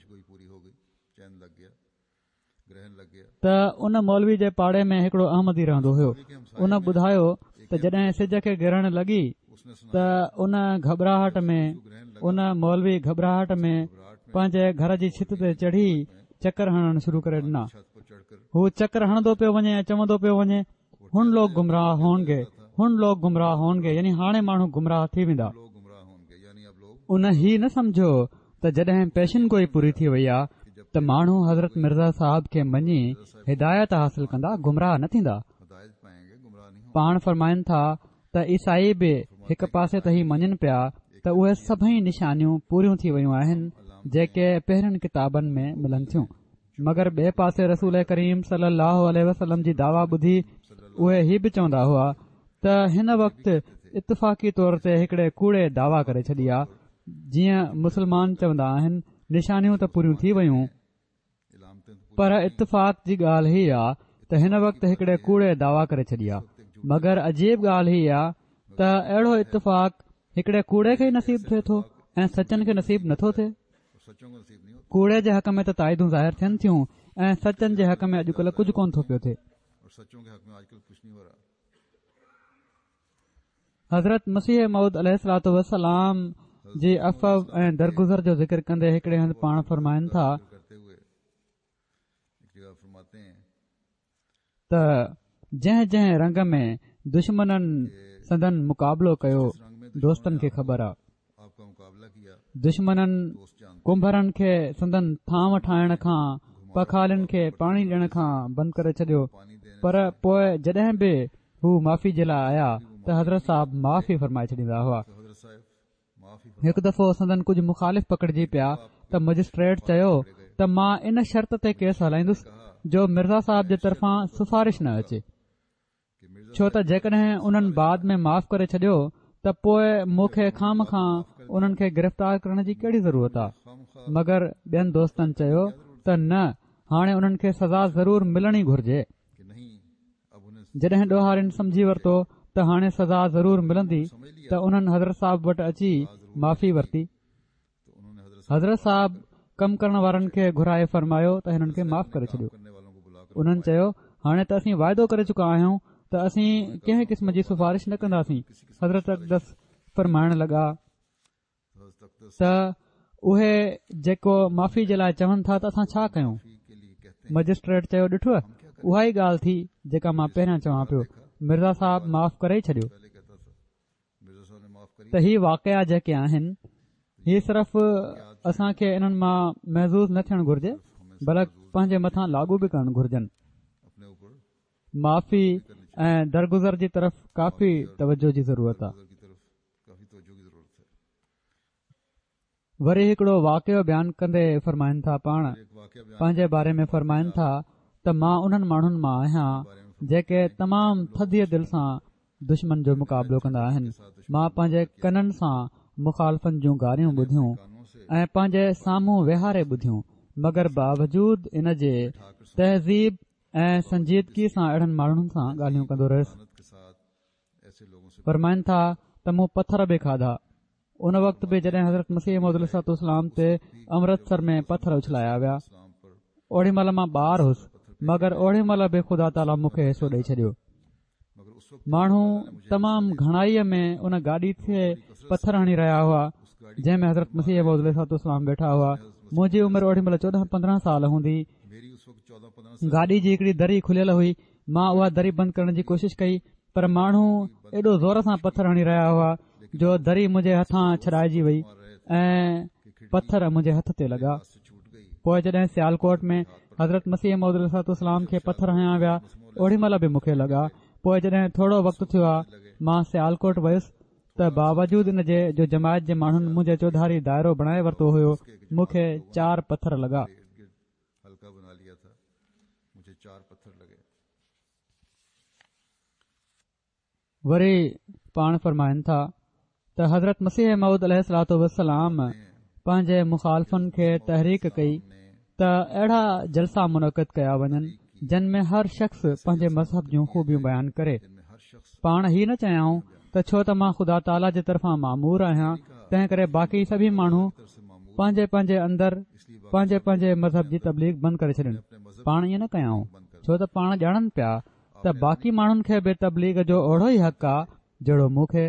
त उन मौलवी जे पाड़े में हिकिड़ो अहमदी रहंदो हुयो। उन ॿुधायो त जॾहिं सिज खे ग्रहण लॻी त उन घबराहट में उन मौलवी घबराहट में पंहिंजे घर जी छित ते चढ़ी चकर हणणु शुरू करे ॾिना। हू चकर हणंदो पियो वञे ऐं चवंदो पियो वञे, हुन लोग गुमराह होणगे, हुन लोग गुमराह होणगे, यानी हाणे माण्हू गुमराह थी वेंदा। उन ही न समझो त जॾहिं पेशन गोई पूरी थी वई आहे त माण्हू हज़रत मिर्ज़ा साहब खे मञी हिदायत हासिल कंदा, गुमराह न थींदा। पाण फरमाइनि था त ईसाई बि हिकु पासे त ही मञनि पिया त उहे सभई निशानियूं पूरियूं थी वयूं आहिनि जेके पहिरियुनि किताबनि में मिलनि थियूं, मगर ॿिए पासे रसूल करीम सल्लल्लाहु अलैहि वसल्लम जी दावा ॿुधी उहे ही बि चवंदा हुआ त हिन वक़्तु इतफ़ाक़ी तौर ते हिकिड़े कूड़े दावा करे छॾी आहे। जीअं मुस्लमान चवंदा आहिनि निशानियूं त पूरियूं थी वयूं, पर इतफ़ाक़ जी ॻाल्हि ही आहे त हिन वक़्तु हिकिड़े कूड़े दावा करे छॾी आहे। मगर अजीब ॻाल्हि ही आहे त अहिड़ो इतफ़ाक़ हिकिड़े कूड़े खे ई नसीब थिए थो ऐं सचनि खे नसीब नथो थिए। कूड़े जे हक़ में त ताइदूं ज़ाहिर थियनि थियूं ऐं सचनि जे हक़ में अॼुकल्ह कुझु कोन थो पियो थिए। हज़रत मसीह मऊद अलैहिस्सलातु वस्सलाम जी अफ़व ऐं दरगुज़र जो ज़िक्र कंदे हिकिड़े हंधि पाण फरमाइनि था त जंहिं जंहिं रंग में दुश्मननि संदन मुक़ाबिलो कयो, दोस्तनि खे ख़बर आहे। दुश्मननि कुंभरनि खे संदन थांव ठाहिण खां, पखालिन खे पाणी ॾियण खां बंदि करे छॾियो, पर पोइ जॾहिं बि हू माफ़ी जे लाइ आया त हज़रत साहब माफ़ी फरमाए छॾींदा हुआ। हिकु दफ़ो संदन कुझु मुखालिफ़ पकड़िजी पिया त मजिस्ट्रेट चयो त मां इन शर्त ते केस हलाईंदुसि जो मिर्ज़ा साहब जे तरफ़ां सिफ़ारिश न अचे, छो त जेकॾहिं उन्हनि बाद में माफ़ करे छॾियो त पोइ मूंखे खाम खां उन्हनि खे गिरफ़्तार करण जी कहिड़ी ज़रूरत आहे। मगर ॿियनि दोस्तनि चयो त न, हाणे उन्हनि खे सज़ा ज़रूर मिलणी घुर्जे। जॾहिं ॾोहारिन समझी वरितो त हाणे सज़ा ज़रूर मिलंदी त उन्हनि हज़रत साहब वटि अची माफ़ी वरिती। हज़रत साहब कमु करण वारनि खे घुराए फरमायो त हिननि खे माफ़ करे छॾियो। उन्हनि चयो हाणे त असीं वाइदो करे चुका आहियूं त असीं कंहिं क़िस्म जी सिफ़ारिश न कंदासीं। हज़रत अक़दस फरमाइण लॻा त उहे जेको माफ़ी जे लाइ चवनि था त असां छा कयूं। मजिस्ट्रेट चयो ॾिठो, उहा ई ॻाल्हि थी जेका मां पहिरियां चवां पियो, मिर्ज़ा साहब माफ़ करे छॾियो। त ही वाक़िया जेके आहिनि ही सिर्फ़ असांखे इन्हनि मां महज़ूज़ न थियणु घुर्जे, बल्कि पंहिंजे मथां लागू बि करणु घुर्जनि। माफ़ी ऐं दरगुज़र जी तरफ़ काफ़ी तवजो जी ज़रूरत आहे। वरी हिकिड़ो वाक़ियो बयानु कंदे फरमाइनि था, पाण पंहिंजे बारे में फरमाइनि था त मां उन्हनि माण्हुनि मां आहियां जेके तमामु थधीअ दिलि सां दुश्मन जो मुक़ाबिलो कंदा आहिनि। मां पंहिंजे कननि सां मुखालफ़नि जूं ॻाल्हियूं ॿुधियूं ऐं पंहिंजे साम्हूं विहारे ॿुधियूं, मगर बावजूद इन जे तहज़ीब ऐं संजीदगी सां अहिड़नि माण्हुनि सां ॻाल्हियूं कंदो रहियुसि। फरमाइनि था त मूं पत्थर बि खाधा। उन वक़्त बि जॾहिं हज़रत मसीह मौद अलैहिस्सलाम ते अमृतसर में पत्थर उछलाया विया, ओड़ी महिल मां ॿार हुयुसि, मगर ओड़ी महिल बि ख़ुदा ताला मूंखे हिसो ॾेई छॾियो। माण्हू तमामु घणाईअ में उन गाॾी ते पत्थर हणी रहिया हुआ जंहिं में हज़रत मसीह मौद अलैहिस्सलाम वेठा हुआ। मुंहिंजी उमिरि ओड़ी महिल चोॾहं पंद्रहं साल हूंदी। गाॾी जी हिकिड़ी दरी खुलियल हुई। मां उहा दरी बंदि करण जी कोशिश कई, पर माण्हू एॾो ज़ोर सां पत्थर हणी रहिया हुआ जो दरी मुंहिंजे हथां छॾाइजी वई ऐं पत्थर मुंहिंजे हथ ते लॻा। पोइ जॾहिं सियालकोट में हज़रत मसीह मौद अलैहिस्सलाम खे पत्थर हया विया, ओड़ी महिल बि मूंखे लॻा पोइ जॾहिं थोरो वक़्तु थियो आहे मां सियालकोट वयुसि त बावजूद इन जे जो जमायत जे माण्हुनि मुंहिंजे चौधारी दाइरो बणाए वरितो हुयो मूंखे चार पत्थर लॻा। हल्का बना लिया था, मुझे चार पत्थर लगे। वरी पाण फरमाइनि था त हज़रत मसीह मऊद अलैहिस्सलातु वस्सलाम पंहिंजे मुखालफ़नि खे तहरीक कई त अहिड़ा जलसा मुनक़िद कया वञनि जिन में हर शख़्स पंहिंजे मज़हब जूं खूबियूं बयानु करे। पाण ही न चयाऊं त छो त मां ख़ुदा ताला जे तरफ़ां मामूर आहियां तंहिं करे बाक़ी सभी माण्हू पंहिंजे पंहिंजे अंदरि पंहिंजे पंहिंजे मज़हब जी तबलीग बंदि करे छॾनि। पाण ईअं न कयाऊं छो त पाण ॼाणनि पिया त बाक़ी माण्हुनि खे बि तबलीग जो ओड़ो ई हक़ आहे जहिड़ो मूंखे।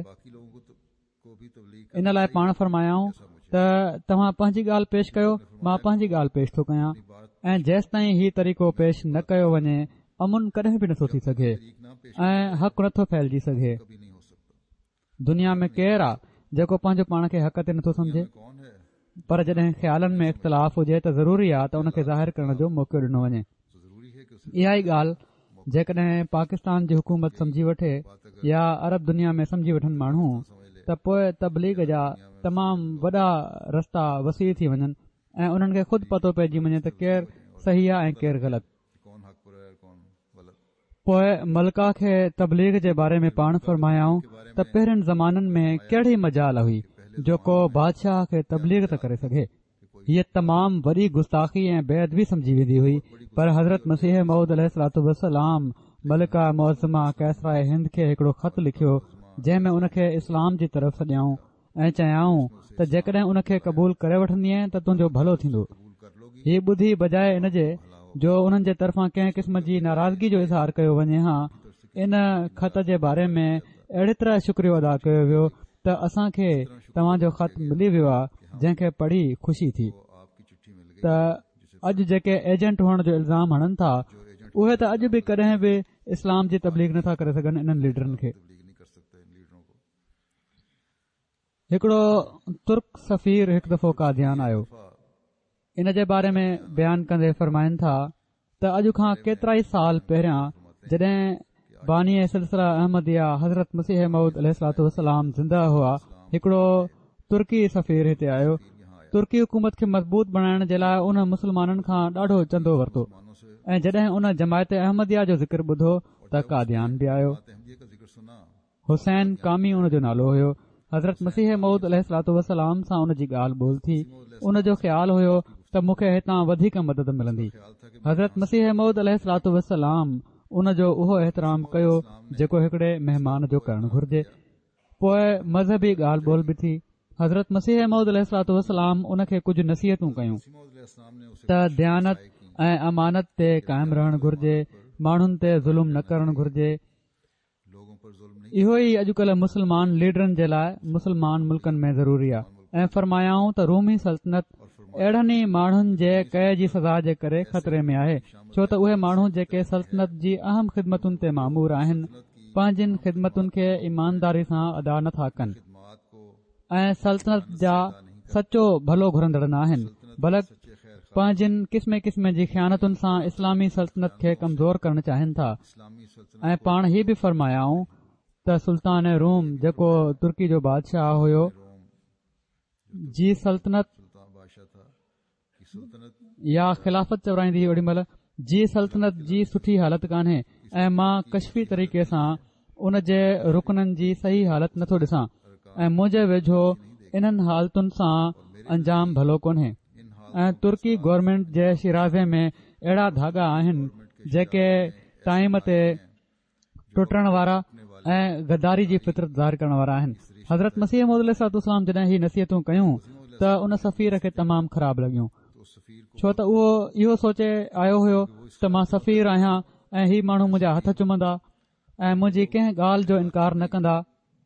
इन लाइ पाण फरमायाऊं त तव्हां पंहिंजी ॻाल्हि पेश कयो, मां पंहिंजी ॻाल्हि पेश थो कयां, ऐं जेसि ताईं ही तरीक़ो पेश न कयो वञे अमुन कॾहिं बि नथो थी सघे ऐं हक़ नथो फैलिजी सघे। दुनिया में केरु आहे जेको पंहिंजो पाण खे हक़ ते नथो समझे, पर जॾहिं ख़्यालनि में इख़्तिलाफ़ हुजे त ज़रूरी आहे त उनखे ज़ाहिर करण जो मौक़ो ॾिनो वञे। इहा ई ॻाल्हि जेकॾहिं पाकिस्तान जी हुकूमत समझी वठे या अरब दुनिया में समझी वठनि माण्हू त पोइ तबलीग जा तमामु वॾा रस्ता वसी थी वञनि ऐं उन्हनि खे ख़ुदि पतो पइजी वञे त केरु सही आहे ऐं केरु ग़लति। पोइ मलका खे तबलीग जे बारे में पाण फरमायाऊं त पहिरियुनि ज़माननि में कहिड़ी मजाल हुई जो को बादशाह खे तबलीग त करे सघे। हीअ तमामु वॾी गुस्ताखी ऐं बेअदबी समझी वेंदी हुई, पर हज़रत मसीह मऊद अलैहिस्सलातु वस्सलाम मलिका मुअज़्ज़मा कैसरा हिंद खे हिकिड़ो ख़त लिखियो जंहिं में उनखे इस्लाम जी तरफ़ सॾियाऊं ऐं चयाऊं त जेकॾहिं उनखे क़बूल करे वठंदीअ त तुंहिंजो भलो थींदो। हीअ ॿुधी बजाए इन जे जो उन्हनि जे तरफ़ां कंहिं क़िस्म जी नाराज़गी जो इज़हार कयो वञे हा, इन ख़त जे बारे में अहिड़ी तरह शुक्रियो अदा कयो वियो त असां खे तव्हांजो ख़त मिली वियो आहे जंहिंखे पढ़ी ख़ुशी थी। त अॼु जेके एजेंट हुअण जो इल्ज़ाम हणनि था उहे त अॼु बि कॾहिं बि इस्लाम जी तबलीग नथा करे सघनि। इन्हनि लीडरनि खे हिकिड़ो तुर्क सफ़ीर हिकु दफ़ो कादियान आयो। इन जे बारे में बयानु कंदे फरमाइनि था त अॼु खां केतिरा ई साल पहिरियां जॾहिं बानी सिलसिला अहमदिया हज़रत मसीह मऊद अलैहिस्सलातु वस्सलाम ज़िंदा हुआ, हिकिड़ो तुर्की सफ़ीर हिते आयो। तुर्की हुकूमत खे मज़बूत बणाइण जे लाइ उन मुस्लमाननि खां ॾाढो चंदो वरितो ऐं जॾहिं उन जमायत अहमदिया जो ज़िक्र ॿुधो त कादियान बि आयो। हुसैन कामी उन जो नालो हुयो। हज़रत मसीह मऊद अलैहिस्सलातु वस्सलाम सां उन जी ॻाल्हि ॿोल थी। उन जो ख़्यालु हुयो त मूंखे हितां वधीक मदद मिलंदी। हज़रत मसीह मऊद अलैहिस्सलातु वस्सलाम उन जो उहो एतिराम कयो जेको हिकिड़े महिमान जो करणु घुर्जे। पोइ मज़हबी ॻाल्हि ॿोल बि थी। हज़रत मसीह मऊद अलैहिस्सलातु वस्सलाम उन खे कुझु नसीहतूं कयूं त दयानत ऐं अमानत ते क़ाइमु रहणु घुर्जे, माण्हुनि ते ज़ुल्म न करणु घुर्जे। इहो ई अॼुकल्ह मुस्लमान लीडरनि जे लाइ मुस्लमान मुल्कनि में ज़रूरी आहे ऐं फरमायाऊं त रूमी सल्तनत अहिड़नि ई माण्हुनि जे क़ैद जी सज़ा जे करे ख़तरे में आहे, छो त उहे माण्हू जेके सल्तनत जी अहम ख़िदमतुनि ते मामूर आहिनि पंहिंजिन ख़िदमतुनि खे ईमानदारी सां अदा नथा कनि ऐं सल्तनत जा सचो भलो घुरंदड़ न आहिनि, बल्कि पंहिंजिन क़िस्म क़िस्म जी ख़यानतुनि सां इस्लामी सल्तनत खे कमज़ोर करणु चाहिनि था। ऐं पाण ही बि फरमायाऊं त सुल्तान रूम जेको तुर्की जो बादशाह हुयो जी सल्तनत या ख़िलाफ़त चवराईंदी ओॾी महिल जी सल्तनत जी सुठी हालत कान्हे ऐं मां कशफी तरीक़े सां उन जे रुकननि जी सही हालत नथो ॾिसां ऐं मुंहिंजे वेझो इन्हनि हालतुनि सां अंजाम भलो कोन्हे। ऐं तुर्की गवर्नमेंट जे शिराज़े में अहिड़ा धागा आहिनि जेके टाइम ते टुटण वारा ऐं गद्दारी जी फितरत ज़ाहिर करण वारा आहिनि। हज़रत मसीह मऊद अलैहिस्सलाम जॾहिं ही नसीहतूं कयूं त उन सफ़ीर खे तमामु ख़राब लॻियूं, छो त उहो इहो सोचे आयो हुयो त मां सफ़ीर आहियां ऐं ही माण्हू मुंहिंजा हथ चुमंदा ऐं मुंहिंजी कंहिं ॻाल्हि जो इनकार न कंदा।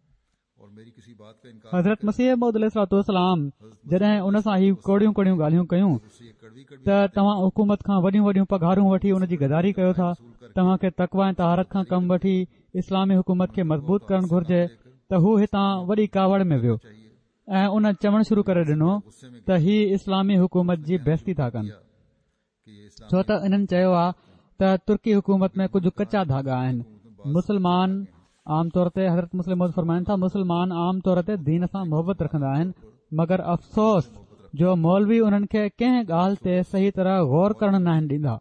हज़रत मसीह मऊद अलैहिस्सलातु वस्सलाम जॾहिं उन सां ही कोड़ियूं कोड़ियूं ॻाल्हियूं कयूं त तव्हां हुकूमत खां वॾियूं वॾियूं पघारूं वठी उन जी गदारी कयो था, तव्हां खे तक़वा ऐं तहारत खां कमु वठी इस्लामी हुकूमत खे मज़बूत करणु घुर्जे, त हू हितां वॾी कावड़ में वियो ऐं उन चवणु शुरू करे ॾिनो त ही इस्लामी हुकूमत जी बेइज़ती था कनि, छो त इन्हनि चयो आहे त तुर्की हुकूमत में कुझु कचा धागा आहिनि मुस्लमान आम तौर ते हज़रत मुस्लिम मौद फरमाइनि था मुस्लमान आम तौर ते दीन सां मोहबत रखंदा आहिनि, मगर अफ़सोस जो मौलवी उन्हनि खे कंहिं ॻाल्हि ते सही तरह गौर करण न आहिनि ॾींदा।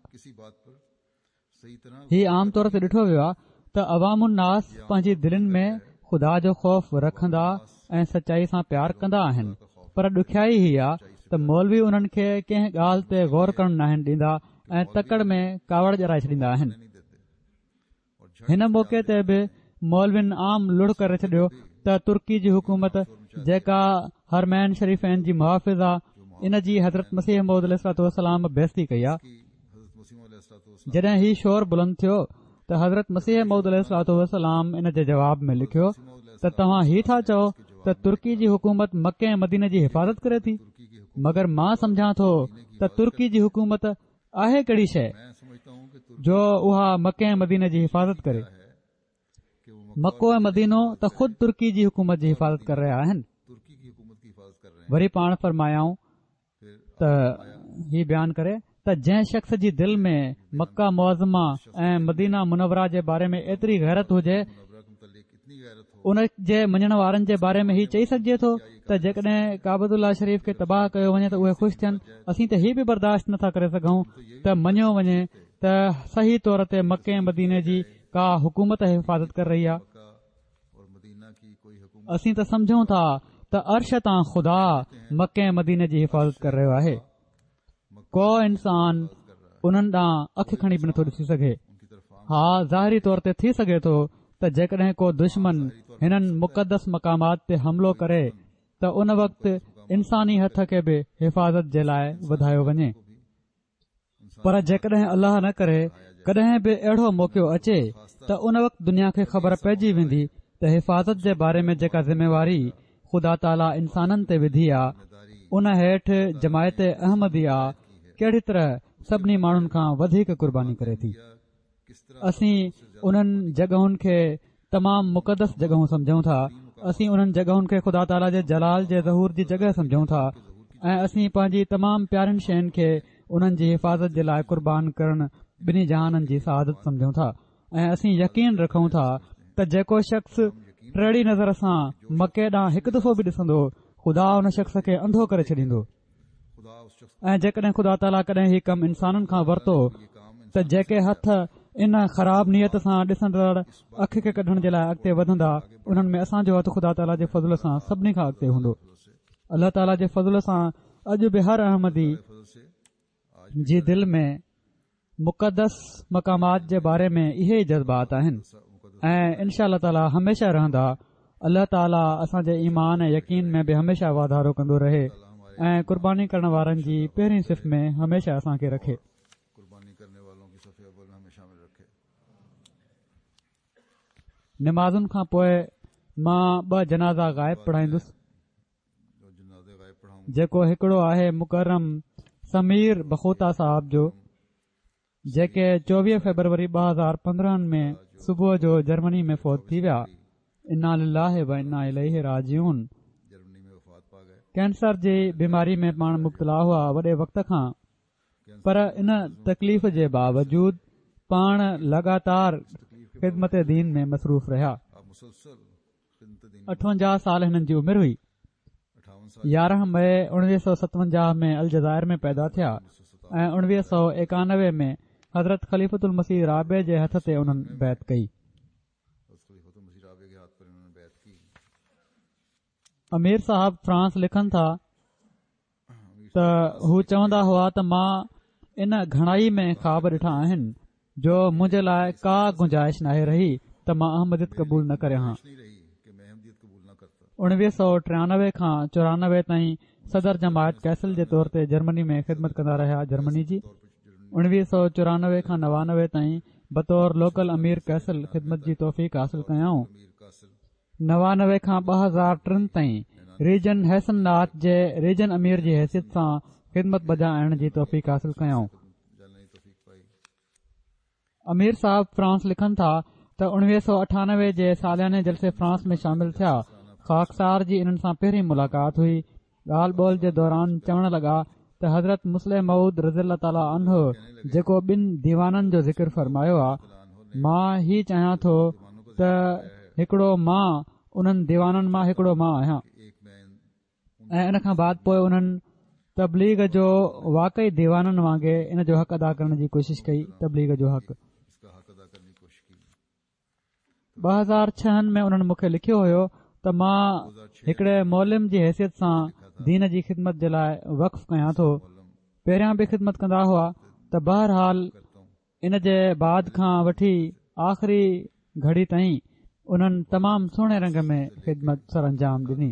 हीउ आम तौर ते ॾिठो वियो आहे त अवामुन्नास पंहिंजी दिलनि में ख़ुदा जो ख़ौफ़ रखंदा ऐं सचाई सां प्यार कंदा आहिनि, पर ॾुखियाई ही आहे त मौलवी उन्हनि खे कंहिं ॻाल्हि ते गौर करण न आहिनि ॾींदा ऐं तकड़ में कावड़ ॼराए छॾींदा आहिनि। हिन मौक़े ते बि मौलविन आम लुड़ करे छॾियो त तुर्की जी हुकूमत जेका हरमैन शरीफ़ैन जी मुहाफ़िज़ आहे इन जी हज़रत मसीह मौद अलैहिस्सलाम बेइज़्ती कई आहे। जॾहिं ही शोर बुलंद थियो त हज़रत मसीह मौद अलैहिस्सलाम इन जे जवाब में लिखियो त तव्हां ही था चओ त तुर्की जी हुकूमत मके ऐं मदीने जी हिफ़ाज़त करे थी, मगर मां सम्झां थो त तुर्की जी हुकूमत आहे कहिड़ी शइ जो उहा मके ऐं मदीने जी हिफ़ाज़त करे। मको ऐं मदीनो त ख़ुदि तुर्की जी हुकूमत जी हिफ़ाज़त करे रहिया आहिनि। वरी पाण फरमायाऊं त ही बयानु करे त जंहिं शख़्स जी दिल में मक्का मुअज़्ज़मा ऐं मदीना मुनव्वरा जे बारे में एतिरी गैरत हुजे, उन जे मञण वारनि जे बारे में ही चई सघिजे थो त जेकॾहिं काबतुल्लाह शरीफ़ खे तबाह कयो वञे त उहे ख़ुशि थियनि। असीं त ही बि बर्दाश्त नथा करे सघूं त मञियो वञे त सही तौर ते मके ऐं मदीने जी का हुकूमत हिफ़ाज़त करे रही आहे। असीं त समझूं था त अर्श तां ख़ुदा मके ऐं मदीने जी हिफ़ाज़त करे रहियो आहे। को इंसान उन्हनि ॾांहुं अखि खणी बि नथो ॾिसी सघे। हा, ज़ाहिरी तौर ते थी सघे थो त जेकॾहिं को दुश्मन हिननि मुक़दस मक़ामात ते हमिलो करे त उन वक़्तु इंसानी हथ खे बि हिफ़ाज़त जे लाइ वधायो वञे, पर जेकॾहिं अल्लाह न करे कॾहिं बि अहिड़ो मौक़ो अचे त उन वक़्तु दुनिया खे ख़बर पइजी वेंदी त हिफ़ाज़त जे बारे में जेका ज़िम्मेवारी ख़ुदा ताला इंसाननि ते विधी आहे उन हेठि जमायत अहमदिया कहिड़ी तरह सभिनी माण्हुनि खां वधीक कुर्बानी करे थी। असीं उन्हनि जॻहुनि खे तमामु मुक़दस जॻहूं समझूं था। असीं उन्हनि जॻहुनि खे ख़ुदा ताला जे जलाल जे ज़हूर जी जॻह समझूं था ऐं असीं पंहिंजी तमामु प्यारनि शयुनि खे उन्हनि जी हिफ़ाज़त जे लाइ कुर्बान करण ॿिन्ही जहाननि जी सआदत समझूं था। ऐं असीं यकीन रखूं था त जेको शख़्स टेड़ी नज़र सां मके ॾांहुं हिकु दफ़ो बि ॾिसंदो, ख़ुदा उन शख़्स खे अंधो करे छॾींदो। ऐं जेकॾहिं ख़ुदा ताला कॾहिं ही कमु इंसाननि खां वरितो त जेके हथ इन ख़राब नियत सां ॾिसंदड़ अखि खे कढण जे लाइ अॻिते वधंदा, उन्हनि में असांजो हथु ख़ुदा ताला जे फज़ल सां सभिनी खां अॻिते हूंदो। अल्लाह ताला जे फज़ल सां अॼु बि हर अहमदी जी दिल में मुक़दस मक़ामात जे बारे में इहे ई जज़्बात आहिनि ऐं इनशा अल्लाह ताला हमेशा रहंदा। अल्लाह ताला असांजे ईमान ऐं यकीन में बि हमेशा वाधारो कंदो रहे ऐं कुर्बानी करण वारनि जी पहिरीं सिफ़ में हमेशा असांखे रखे। निमाज़ुनि खां पोइ मां ॿ जनाज़ा ग़ाइब पढ़ाईंदुसि, जेको हिकिड़ो आहे मुकरम समीर बखोता साहब जो, जेके चोवीह फरवरी ॿ हज़ार पंद्रहं में सुबुह जो जर्मनी में फ़ौत थी विया। इन्ना लिल्लाहि व इन्ना इलैहि राजिऊन। कैंसर जी बीमारी में पाण मुब्तला हुआ वॾे वक़्त खां, पर इन तकलीफ़ जे बावजूद पाण लगातार ख़िदमत दीन में मसरूफ़ रहिया। अठवंजाह साल हिननि जी उमिरि हुई। यारहं मई उणिवीह सौ सतवंजाह में अलजाइर में पैदा थिया ऐं उणिवीह सौ एकानवे में हज़रत ख़लीफ़तुल मसीह राबे जे हथ ते उन्हनि बैत कई। अमीर साहब फ्रांस लिखनि था त हू चवंदा हुआ त मां इन घणाई में ख़्वाब ॾिठा आहिनि जो मुंहिंजे लाइ का गुंजाइश नाहे रही त मां अहमदियत क़बूल न करे हा। उणिवीह सौ टियानवे खां चौरानवे ताईं सदर जमायत कैसल जे तौर ते जर्मनी में ख़िदमत कंदा रहिया जर्मनी जी। उणिवीह सौ चौरानवे खां नवानवे ताईं बतौर लोकल अमीर कैसल ख़िदमत जी तौफ़ीक़ हासिल कयाऊं। नवानवे खां ॿ हज़ार टिनि ताईं रीजन हैसननाथ जे रीजन अमीर जी हैसियत सां ख़िदमत बजाइण जी तौफ़ीक़ हासिल कयाऊं। अमीर साहब फ्रांस लिखनि था त उणिवीह सौ अठानवे जे सालियाने जलसे फ्रांस में शामिल थिया। ख़ाकसार जी इन्हनि सां पहिरीं मुलाक़ात हुई। ॻाल्हि ॿोल जे दौरान चवण लॻा त हज़रत मुस्लिम मऊद रज़ी अल्लाह ताला अन्हो जेको ॿिनि दीवाननि जो ज़िक्र फरमायो आहे, मां ही चाहियां थो त हिकिड़ो मां उन्हनि दीवाननि मां हिकिड़ो मां आहियां ऐं इन खां बाद पोइ उन्हनि तबलीग जो वाकई दीवाननि वांगुरु इन जो हक़ अदा करण जी कोशिश कई। तबलीग जो हक़ ॿ हज़ार छहनि में उन्हनि मूंखे लिखियो हुयो त मां हिकड़े मौलिम जी हैसियत सां दीन जी ख़िदमत जे लाइ वक़फ़ कयां थो। पहिरियां बि ख़िदमत कंदा हुआ त बहरहाल इन जे बाद खां वठी आख़िरी घड़ी ताईं उन्हनि तमामु सुहिणे रंग में ख़िदमत सर अंजाम ॾिनी।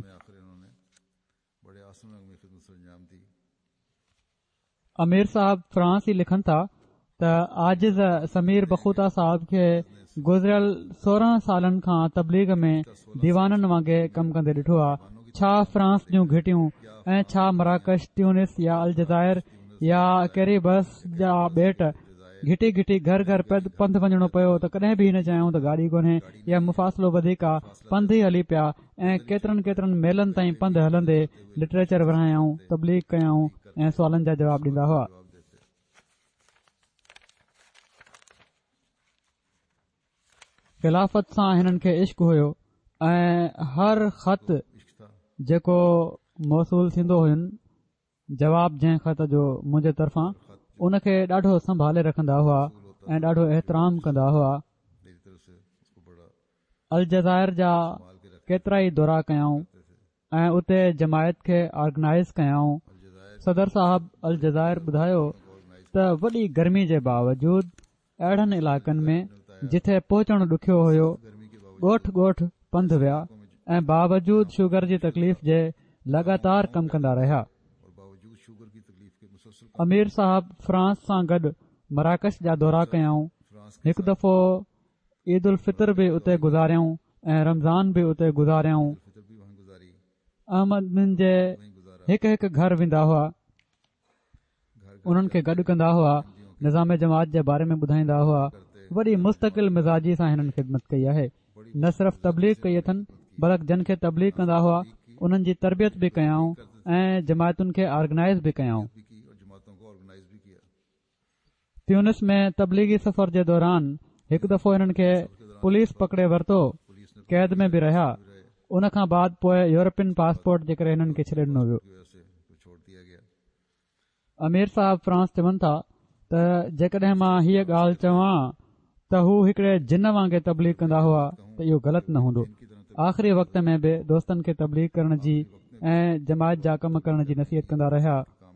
अमीर साहब फ्रांस ई लिखनि था त आजिज़ समीर बखूता साहब खे गुज़िरियल सोरहं सालनि खां तबलीग में दीवाननि वांगुरु कमु कंदे ॾिठो आहे। छा फ्रांस जूं घिटियूं ऐं छा मराकश, ट्यूनिस या अलजाइर या कैरिबस जा ॿेट घिटी घिटी घर घर पंधु वञणो पियो त कॾहिं बि न चाहियूं त गाॾी कोन्हे या मुफ़ासिलो वधीक आहे, पंधु ई हली पिया ऐं केतिरनि केतिरनि मेलनि ताईं पंधु हलंदे लिटरेचर विरहायूं, तबलीग कयाऊं ऐं सुवालनि जा जवाब ॾींदा हुआ। ख़िलाफ़त सां हिननि खे इश्क हुयो ऐं हर ख़त जेको मौसूल थींदो हुयुनि, जवाब जंहिं ख़त जो मुंहिंजे तरफ़ां, उन खे ॾाढो संभाले रखंदा हुआ ऐं ॾाढो एतिराम कंदा हुआ। अलजाइर जा केतिरा ई दौरा कयाऊं ऐं उते जमायत खे ऑर्गेनाइज़ कयाऊं। सदर साहब अलजाइर ॿुधायो त वॾी गर्मी जे बावजूद अहिड़नि इलाक़नि में जिथे पहुचणु ॾुखियो हुयो, ॻोठ ॻोठ पंधु विया ऐं बावजूद शुगर जी तकलीफ़ जे लगातार कमु कंदा रहिया। अमीर साहब फ्रांस सां गॾु मराकश जा दौरा कयाऊं। हिकु दफ़ो ईद उल फितर बि उते गुज़ारियऊं ऐं रमज़ान बि उते गुज़ारियऊं। अहमदन जे हिकु हिकु घर वेंदा हुआ, उन्हनि खे गॾु कंदा हुआ, निज़ाम जमात जे बारे में ॿुधाईंदा हुआ। वॾी मुस्तक़िल मिज़ाजी सां हिननि ख़िदमत कई आहे। न सिर्फ़ तबलीग कई अथनि, बल्कि जिन खे तबलीग कंदा हुआ उन्हनि जी तरबियत बि कयाऊं ऐं जमायतुनि खे ऑर्गेनाइज़ बि कयाऊं। ट्यूनिस में तबलीगी सफ़र जे दौरान हिकु दफ़ो हिननि खे पुलिस पकड़े वरितो, कैद में बि रहिया। उन खां बाद पोइ यूरोपियन पासपोर्ट जे करे हिननि खे छॾे ॾिनो वियो। अमीर साहब फ्रांस चवनि था त जेकॾहिं मां हीअ ॻाल्हि चवां त हू हिकड़े जिन वांगुरु तबलीग कंदा हुआ त इहो ग़लति न हूंदो। आख़िरी वक़्त में बि दोस्तनि खे तबलीग करण जी ऐं जमायत जा कम करण जी नसीहत कंदा रहिया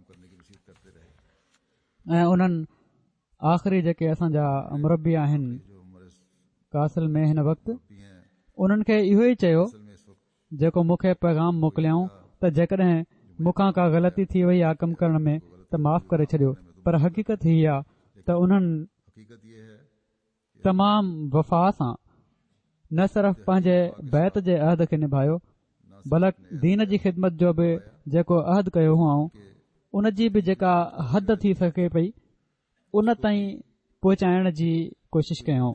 ऐं उन्हनि आख़िरी जेके असांजा मुरबी आहिनि कासिल में हिन वक़्तु उन्हनि खे इहो ई चयो जेको मूंखे पैगाम मोकिलियाऊं त जेकॾहिं मूंखां का ग़लती थी वई आहे कमु करण में त माफ़ करे छॾियो। पर हक़ीक़त हीअ आहे त उन्हनि तमामु वफ़ा सां न सिर्फ़ पंहिंजे बैत जे अहद खे निभायो, बल्कि दीन जी ख़िदमत जो बि जेको अहद कयो हुआऊं उन जी बि जेका हद थी सघे पई उन ताईं पहुचाइण जी कोशिश कयूं।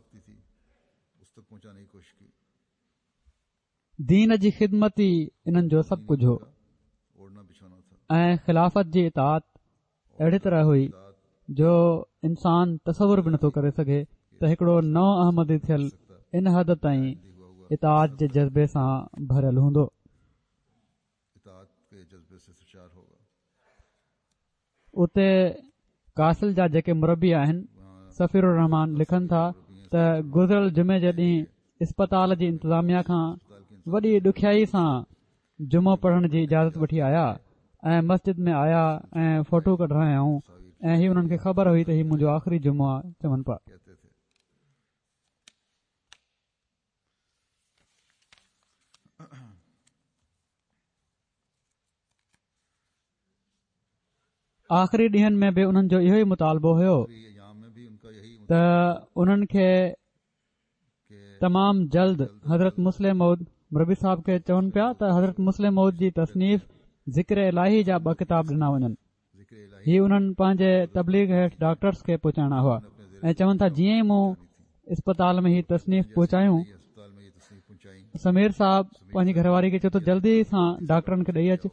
दीन जी ख़िदमत ई इन्हनि जो सभु कुझु हो ऐं ख़िलाफ़त जी इताअत अहिड़ी तरह हुई जो इंसान तसवुर बि नथो करे सघे त हिकिड़ो नओ अहमदी थियल इन हद ताईं इताअत जे जज़्बे सां भरियल हूंदो। उते कासिल जा जेके मुरबी आहिनि सफ़ीर रहमान लिखनि था त गुज़िरियल जुमे जे ॾींहुं इस्पताल जी इंतिज़ामिया खां वॾी ॾुखियाई सां जुमो पढ़ण जी इजाज़त वठी आया ऐं मस्जिद में आया ऐं फोटो कढायाऊं ऐं ही हुननि खे ख़बर हुई त हीउ मुंहिंजो आख़िरी जुमो आहे। चवनि पिया आख़िरी ॾींहनि में बि उन्हनि जो इहो ई मुतालबो हुयो त उन्हनि खे तमामु जल्द हज़रत मुस्लिम मौद मुरबी साहब खे चवनि पिया त हज़रत मुस्लिम मौद जी तसनीफ़ ज़िक्र इलाही जा ॿ किताब ॾिना वञनि। ही उन्हनि पंहिंजे तबलीग हेठि डॉक्टर्स खे पहुचाइणा हुआ ऐं चवनि था जीअं ई मूं इस्पताल में ही तसनीफ़ पहुचायूं, समीर साहब पंहिंजी घरवारी खे चयो त जल्दी सां डॉक्टरनि खे ॾेई अच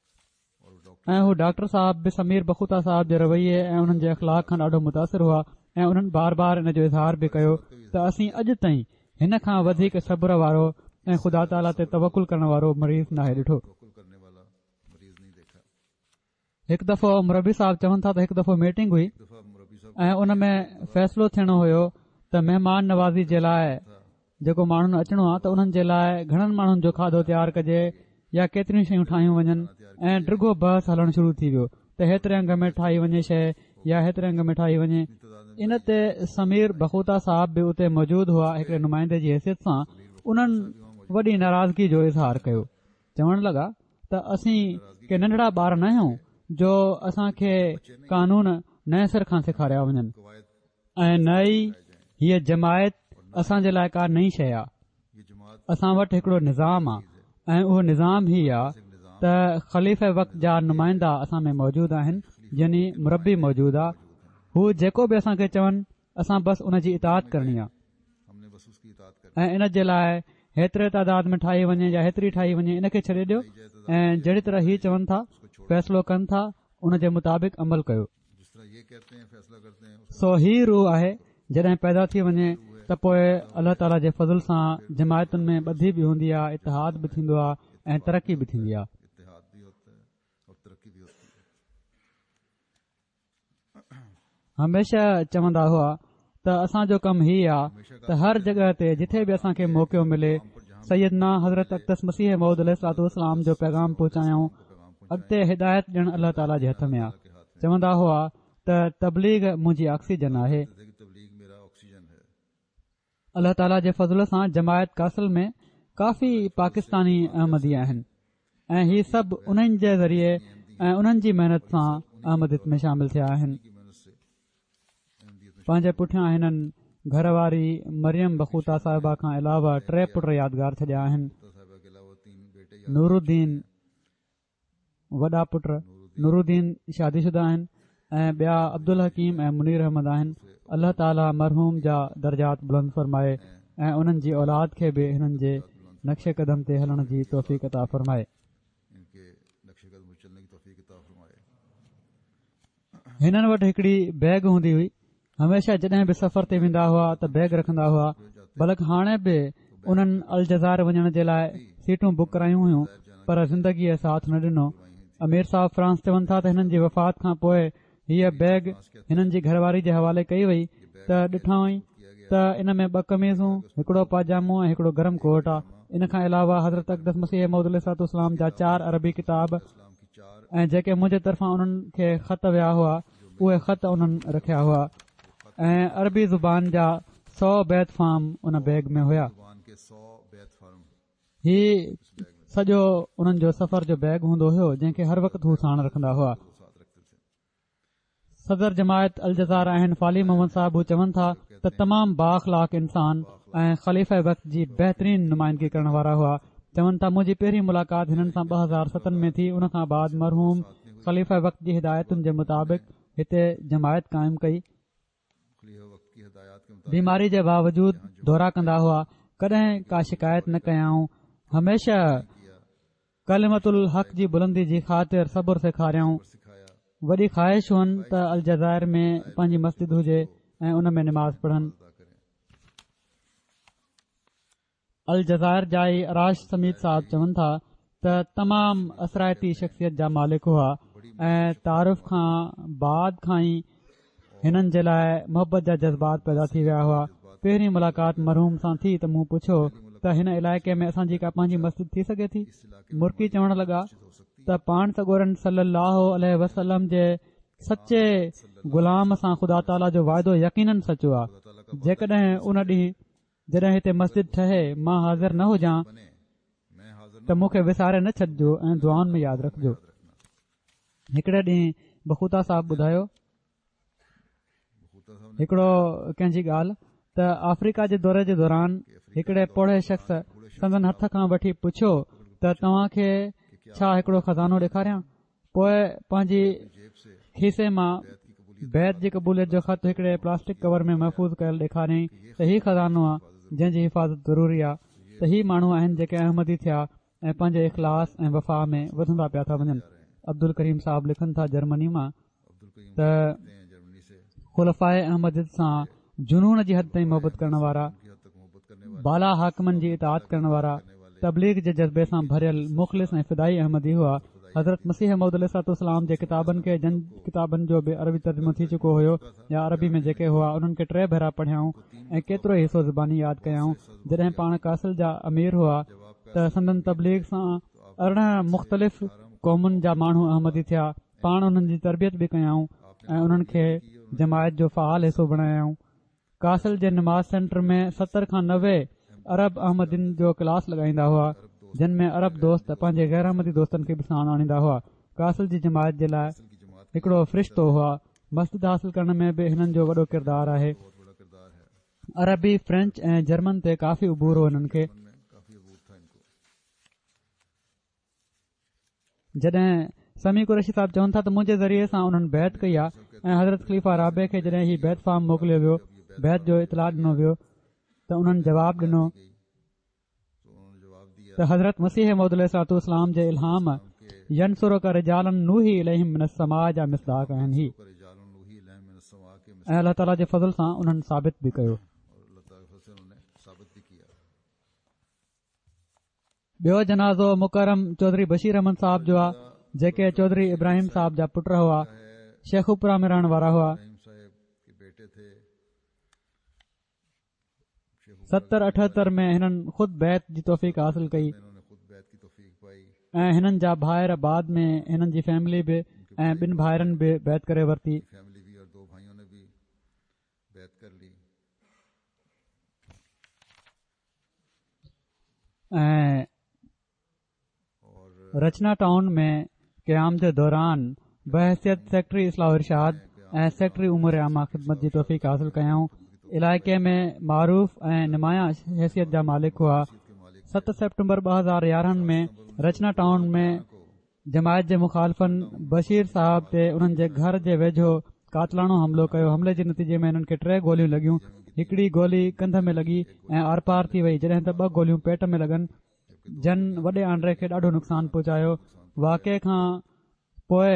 ऐं हू डॉक्टर साहब बि समीर बखूता साहब जे रवैये ऐं उन्हनि जे अख़लाक खां ॾाढो मुतासिर हुआ ऐं उन्हनि बार बार इन जो इज़हार बि कयो त असीं अॼु ताईं हिन खां वधीक सब्र वारो ऐं ख़ुदा ताला ते तवकुल करण वारो मरीज़ नाहे ॾिठो। तवक्कुल करने वाला मरीज नहीं देखा। हिकु दफ़ो मुरबी साहब चवनि था त हिकु दफ़ो मीटिंग हुई एक दफा मुरब्बी साहब ऐं उन में फ़ैसिलो थियणो हुयो त महिमान नवाज़ी जे लाइ जेको माण्हुनि अचणो आहे त उन्हनि जे लाइ घणनि माण्हुनि जो खाधो तयारु कजे या केतिरियूं शयूं ठाहियूं वञनि ऐं डिघो बहस हलणु शुरू थी वियो त हेतिरे अंग में ठाही वञे शइ या हेतिरे अंग में ठाही वञे। इन ते समीर बखूता साहब बि उते मौजूदु हुआ हिकिड़े नुमाइंदे जी हैसियत सां। उन्हनि वॾी नाराज़गी जो इज़हार कयो, चवण लॻा त असीं के नंढड़ा ॿार न आहियूं जो असांखे कानून नए सिर खां सेखारिया वञनि ऐं न ई हीअ जमायत असांजे लाइ का नई शइ आहे। ये जमात असां वटि हिकिड़ो निज़ाम आहे ऐं उहो निज़ाम ही आहे त ख़लीफ़े वक़्त जा नुमाइंदा असां में मौजूदु आहिनि, यानी मुरबी मौजूदु आहे। हू जेको बि असांखे चवनि असां बसि उन जी इताअत करणी आहे हमने बस उसकी इताअत करनी ऐं इन जे लाइ हेतिरे तादाद में ठाही वञे या हेतिरी ठाही वञे इन खे छॾे ॾियो ऐं जहिड़ी तरह ही चवनि था फ़ैसिलो कनि था उन जे मुताबिक़ अमल कयो। जिस तरह ये कहते हैं फैसला करते हैं उस सो ही रूह आहे जॾहिं पैदा थी वञे त पोइ अल्लाह ताला जे फज़ल सां जमायतुनि में ॿधी बि हूंदी आहे, इतिहाद बि थींदो आहे ऐं तरक़ी बि थींदी आहे। इत्तेहाद भी होता है और तरक्की भी होती है। हमेशा चवंदा हुआ त असांजो कमु ही आहे त हर जॻह ते जिथे बि असांखे मौक़ो मिले सैयदना हज़रत अक़दस मसीह मऊद अलैहिस्सलाम जो पैगाम पहुचायूं। अॻिते हिदायत ॾियणु अल्लाह ताला जे हथ में आहे। चवंदा हुआ त तबलीग मुंहिंजी ऑक्सीजन आहे। तबलीग मेरा ऑक्सीजन है। अल्लाह ताला जे फज़ल सां जमायत कासिल में काफ़ी पाकिस्तानी अहमदी आहिनि ऐं ही सभु उन्हनि जे ज़रिए ऐं उन्हनि जी महिनत सां अहमदियत में शामिल थिया आहिनि। की मेहनत से अहमदियत में पंहिंजे पुठियां हिननि घरवारी मरियम बखूता साहिबा खां अलावा टे पुट यादगार छॾिया आहिनि। शामिल साहिबा के अलावा तीन बेटे नूरुद्दीन वॾा पुट नूरुद्दीन शादीशुदा आहिनि ऐं ॿिया अब्दुल हकीम ऐं मुनीर अहमद आहिनि। अल्लाह ताला मरहूम जा दर्जात बुलंद फरमाए ऐं उन्हनि जी औलाद खे बि हिननि जे नक्शे कदम ते हलण जी तौफ़ीक़ अता फरमाए। इनके नक्शे कदम पर चलने की तौफीक अता फरमाए। हिननि वटि हिकिड़ी बैग हूंदी हुई। हमेशा जॾहिं बि सफ़र ते वेंदा हुआ त बैग रखंदा हुआ। बल्कि हाणे बि उन्हनि अलजज़ार वञण जे लाइ सीटूं बुक करायूं हुयूं पर ज़िंदगीअ साथ न ॾिनो। अमीर साहब फ्रांस चवनि था त हिननि जी वफ़ात खां पोइ हीअ बैग हिननि जी घरवारी जे हवाले कई वई त ॾिठई त इन में ॿ कमीज़ूं हिकिड़ो पाजामो ऐं हिकिड़ो गरम कोट आहे। इन खां अलावा हज़रत अक़दस मसीह मऊद अलैहिस्सलाम जा चार अरबी किताब इस्लाम की चार ऐं जेके मुंहिंजे तरफ़ां उन्हनि खे ख़त विया हुआ उहे ख़त उन्हनि रखिया हुआ ऐं अरबी ज़ुबान जा सौ बैत फार्म उन बैग में हुया। जुबान के सौ बैत फार्म ही सॼो उन्हनि जो सफ़र जो बैग हूंदो हुयो जंहिंखे हर वक़्तु हू साण रखंदा हुआ। साथ रखते थे। सदर जमायत अलजज़ार आहिनि फाली मोहम्मद साहब हू चवनि था त तमामु बाख़लाक इंसान ऐं ख़लीफ़े वक़्त जी बहितरीन नुमाइंदगी करण वारा हुआ। चवनि था मुंहिंजी पहिरीं मुलाक़ात हिननि सां ॿ हज़ार सतन में थी। उन खां बाद मरहूम ख़लीफ़े वक़्त जी हिदायतुनि जे मुताबिक़ हिते जमायत क़ाइमु कई। खलीफा वक्त की हिदायत के मुताबिक बीमारी जे बावजूदु दौरा कंदा हुआ, कॾहिं का शिकायत न कयाऊं। हमेशा कलिमतुल हक़ जी बुलंदी जी ख़ातिर सबुर सेखारियाऊं। सिखाया वॾी ख़्वाहिश हुअनि त अलजज़ाइर में पंहिंजी मस्जिद हुजे ऐं उन में निमाज़ पढ़नि। अदा करें। अलजज़ाइर जा ई अराश समीद साहब चवनि था त तमामु असराइती शख़्सियत जा मालिक हुआ ऐं तारुफ़ खां बाद खां ई हिननि जे लाइ मोहबत जा जज़्बात पैदा थी विया हुआ। पहिरीं मुलाक़ात मरहूम सां थी त मूं पुछियो त हिन इलाइक़े में असांजी का पंहिंजी मस्जिद थी सघे थी। मुर्की चवण लॻा त पाण सॻोरन सल्लल्लाहु अलैहि वसल्लम जे सचे ग़ुलाम सां ख़ुदा ताला जो वाइदो यकीनन सचो आहे। जेकॾहिं उन ॾींहुं जॾहिं हिते मस्जिद ठहे मां हाज़िर न हुजां बने मैं हाजिर त मूंखे विसारे न छॾिजो ऐं दुआनि में यादि रखिजो। हिकिड़े ॾींहुं बखूता साहब ॿुधायो बखूता साहब ने हिकिड़ो कंहिंजी ॻाल्हि त अफ्रीका जे दौरे जे दौरान हिकिड़े पोड़े शख़्स संदन हथ खां वठी पुछियो त तव्हां खे छा हिकिड़ो खज़ानो ॾेखारियां। पोइ पंहिंजी जेब से खीसे मां बैत की कबूलियत बैत जी क़बूलियत जो ख़त हिकिड़े प्लास्टिक कवर में महफ़ूज़ कयल ॾेखारियईं त हीउ खज़ानो आहे जंहिं जी हिफ़ाज़त ज़रूरी आहे। त ही माण्हू आहिनि जेके अहमदी थिया ऐं पंहिंजे इख़लास ऐं वफ़ा में वधंदा पिया था वञनि। अब्दुल करीम साहब लिखनि था जर्मनी मां अब्दुल करीम त कहते हैं जर्मनी से खुलफ़ाए अहमद सां जुनून जी हद ताईं मोहबत करण वारा, बाला हाकमनि जी इताअत करण वारा, तबलीग जे जज़्बे सां भरियल मुख़लिस ऐं फिदाई अहमदी हुआ। हज़रत मसीह मौद अलैहिस्सलाम जे किताबनि खे जन किताबनि जो बि अरबी तर्जुमो थी चुको हुयो या अरबी में जेके हुआ उन्हनि खे टे भेरा पढ़ियाऊं ऐं केतिरो ई हिसो ज़बानी यादि कयाऊं। जॾहिं पाण कासिल जा अमीर हुआ त संदन तबलीग सां अरिड़हं मुख़्तलिफ़ क़ौमुनि जा माण्हू अहमदी थिया। पाण उन्हनि जी तरबियत बि कयाऊं ऐं उन्हनि खे जमायत जो फ़ाल हिसो बणायाऊं। कासिल जे नमाज़ सेंटर में सतर खां नवे अरब अहमदीन जो क्लास लॻाईंदा हुआ, जिन में अरब दोस्त पंहिंजे गैर अहमदी दोस्तनि खे बि साण आणींदा हुआ। कासिल जी जमायत जे लाइ हिकिड़ो फ़रिश्तो हुआ। मस्जिद हासिल करण में बि हिननि जो वॾो किरदारु आहे। अरबी, फ्रेंच ऐं जर्मन ते काफ़ी उबूर हो हिननि खे। जॾहिं समी कुरैशी साहिब चवनि था त मुंहिंजे ज़रिए सां उन्हनि बैत कई आहे ऐं हज़रत ख़लीफ़ा राबे खे जॾहिं ही बैत फार्म मोकिलियो वियो, बैत जो इतलाह ॾिनो वियो त उन्हनि जवाबु ॾिनो त हज़रत मसीह मौद अलैहिस्सलाम जे इल्हाम यनसुर का रिजालन नूही इलैहिम मिन अस्समा जा मिसदाक़ आहिनि ही ऐं अल्लाह ताला जे फज़ल सां उन्हनि साबित बि कयो। ॿियो जनाज़ो मुकरम चौधरी बशीर अहमद साहब जो आहे, जेके चौधरी इब्राहिम साहब जा पुट हुआ, शेखुपुरा में रहण वारा हुआ। सतर अठहत्तर में हिननि ख़ुदि बैत जी तौफ़ीक़ हासिल कई ऐं हिननि जा भाइर बाद में हिननि जी फैमिली बि ऐं ॿिनि भाइरनि बि बैत करे वरिती। ऐं रचना टाउन में क़याम जे दौरान बहसियत सेक्रेटरी इस्लाह इरशाद ऐं सेक्रेटरी उमूर आमा ख़िदमत जी तौफ़ीक़ हासिल कयाऊं। इलाइक़े में मारूफ़ ऐं नुमाया हैसियत जा मालिक हुआ। सत सेप्टेम्बर ॿ हज़ार यारहं में रचना टाउन में जमायत जे मुखालफ़नि बशीर साहब ते उन्हनि जे घर जे वेझो कातलाणो हमिलो कयो। हमले जे नतीजे में हिननि खे टे गोलियूं लॻियूं। हिकिड़ी गोली कंध में लॻी ऐं आर पार थी वई, जॾहिं त ॿ गोलियूं पेट में लॻनि। जन वॾे आंड्रे खे ॾाढो नुक़सान पहुचायो। वाक़े खां पोइ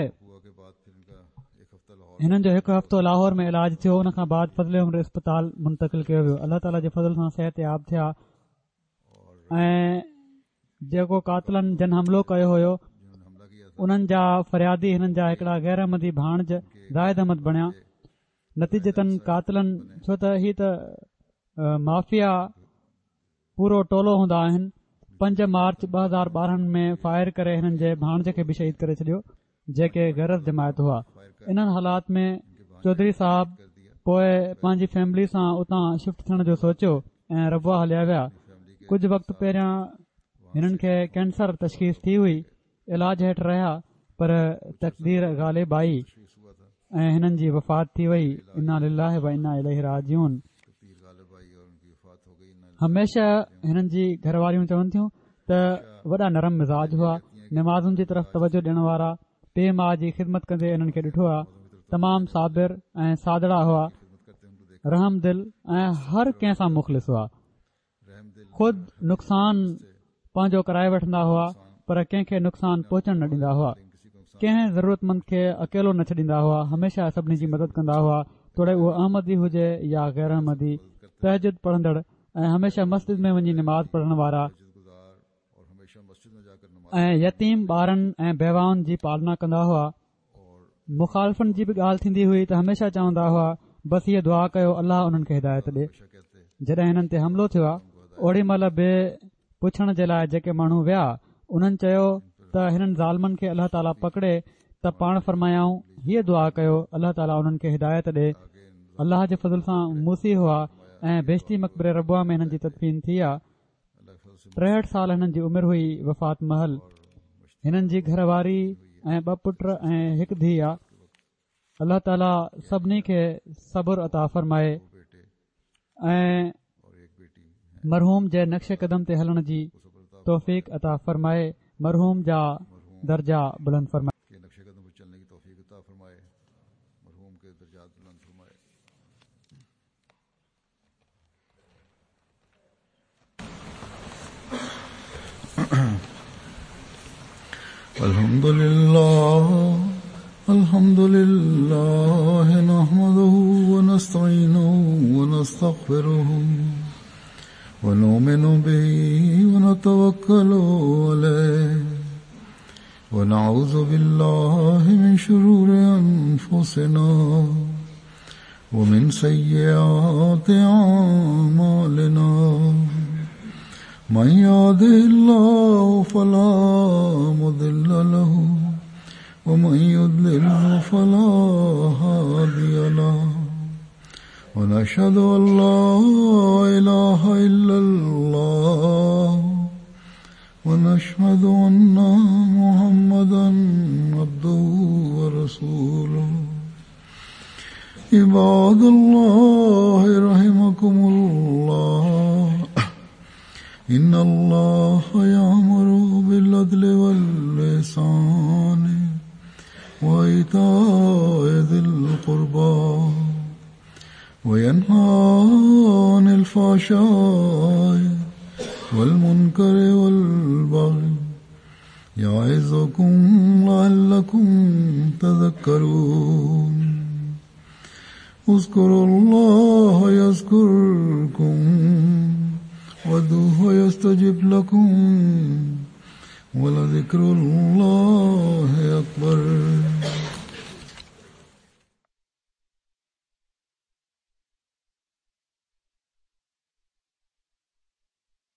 हिननि जो हिकु हफ़्तो लाहौर में इलाज थियो। उन खां बाद फज़ले उमिरि अस्पताल मुंतक़िल कयो वियो। अल्लाह ताला जे फज़ल सां सिहत याब थिया ऐं जेको कातलनि जन हमिलो कयो हुयो उन्हनि जा फरियादी हिननि जा हिकिड़ा गैर अहमदी भाणज ज़ाहिद अहमद बणिया। नतीजतन कातलनि, छो त ही त माफ़िया पूरो टोलो हूंदा आहिनि, पंज मार्च ॿ हज़ार ॿारहं में फायर करे हिननि जे भाणज खे बि शहीद करे छॾियो, जेके गैरस जमायत हुआ। इन्हनि हालात में चौधरी साहब पोइ पंहिंजी फैमिली सां उतां शिफ्ट थियण जो सोचियो ऐं रबवा हलिया विया। कुझु वक़्तु पहिरियां हिननि खे कैंसर तशख़ीस थी हुई। इलाज हेठि रहिया पर तक़दीर ग़ालिब आई ऐं हिननि जी वफ़ात थी वई। इन्ना लिल्लाहि व इन्ना इलैहि राजिऊन। हमेशा हिननि जी घरवारियूं चवनि थियूं त वॾा नरम मिज़ाज हुआ, नमाज़ुनि जी तरफ़ तवजो ॾियण वारा, पीउ माउ जी ख़िदमत कंदे हिननि खे ॾिठो आहे। तमामु साबिर ऐं सादड़ा हुआ, रहम दिल ऐं हर कंहिं सां मुख़लिस हुआ। ख़ुदि नुक़सान पंहिंजो कराए वठंदा हुआ पर कंहिंखे नुक़सान पहुचण न ॾींदा हुआ। कंहिं ज़रूरतमंद खे अकेलो न छॾींदा हुआ। हमेशा सभिनी जी मदद कंदा हुआ, तोड़े उहो अहमदी हुजे या गैर अहमदी, तहजुद पढ़ंदड़ ऐं हमेशा मस्जिद में वञी नमाज़ पढ़ण वारा ऐं यतीम ॿारनि ऐं बेवाउनि जी पालना कंदा हुआ। मुखालफ़नि जी बि ॻाल्हि थींदी हुई त हमेशा चवंदा हुआ बसि हीअ दुआ कयो अल्लाह उन्हनि खे हिदायत ॾे। जॾहिं हिननि ते हमिलो थियो आहे ओड़ी महिल बि पुछण जे लाइ जेके माण्हू विया उन्हनि चयो त हिननि ज़ालमनि खे अल्लाह ताला पकड़े त पाण फरमायाऊं हीअ दुआ कयो अल्लाह ताला उन्हनि खे हिदायत ॾे। अल्लाह जे फज़ल सां मूसी हुआ ऐं बेशती मक़बरे रबुआ में हिननि जी तदफ़ीन थी आहे। टेहठि साल हिननि जी उमिरि हुई वफ़ात महल। हिननि जी घरवारी ऐं ॿ पुट ऐं हिकु धीउ आहे। अल्लाह ताला सभिनी खे सबुर अता फ़रमाए ऐं मरहूम जे नक्शे कदम ते हलण जी तौफ़ीक़ अता फ़रमाए, मरहूम जा दर्जा बुलंद फ़रमाए। अल्हम्दुलिल्लाह अल्हम्दुलिल्लाह नहमदुहु व ونستعينه ونستغفره ونؤمن به ونتوكل عليه ونعوذ بالله من شرور أنفسنا ومن سيئات أعمالنا من يهده الله فلا مضل له ومن يضلل فلا هادي له ونشهد أن لا إله إلا الله ونشهد أن محمدا عبده ورسوله عباد الله رحمكم الله إن الله يأمر بالعدل والإحسان وإيتاء ذي القربى وينهى عن الفحشاء والمنكر والبغي يعظكم لعلكم تذكرون اذكروا الله يذكركم وادعوه يستجب لكم ولذكر الله أكبر.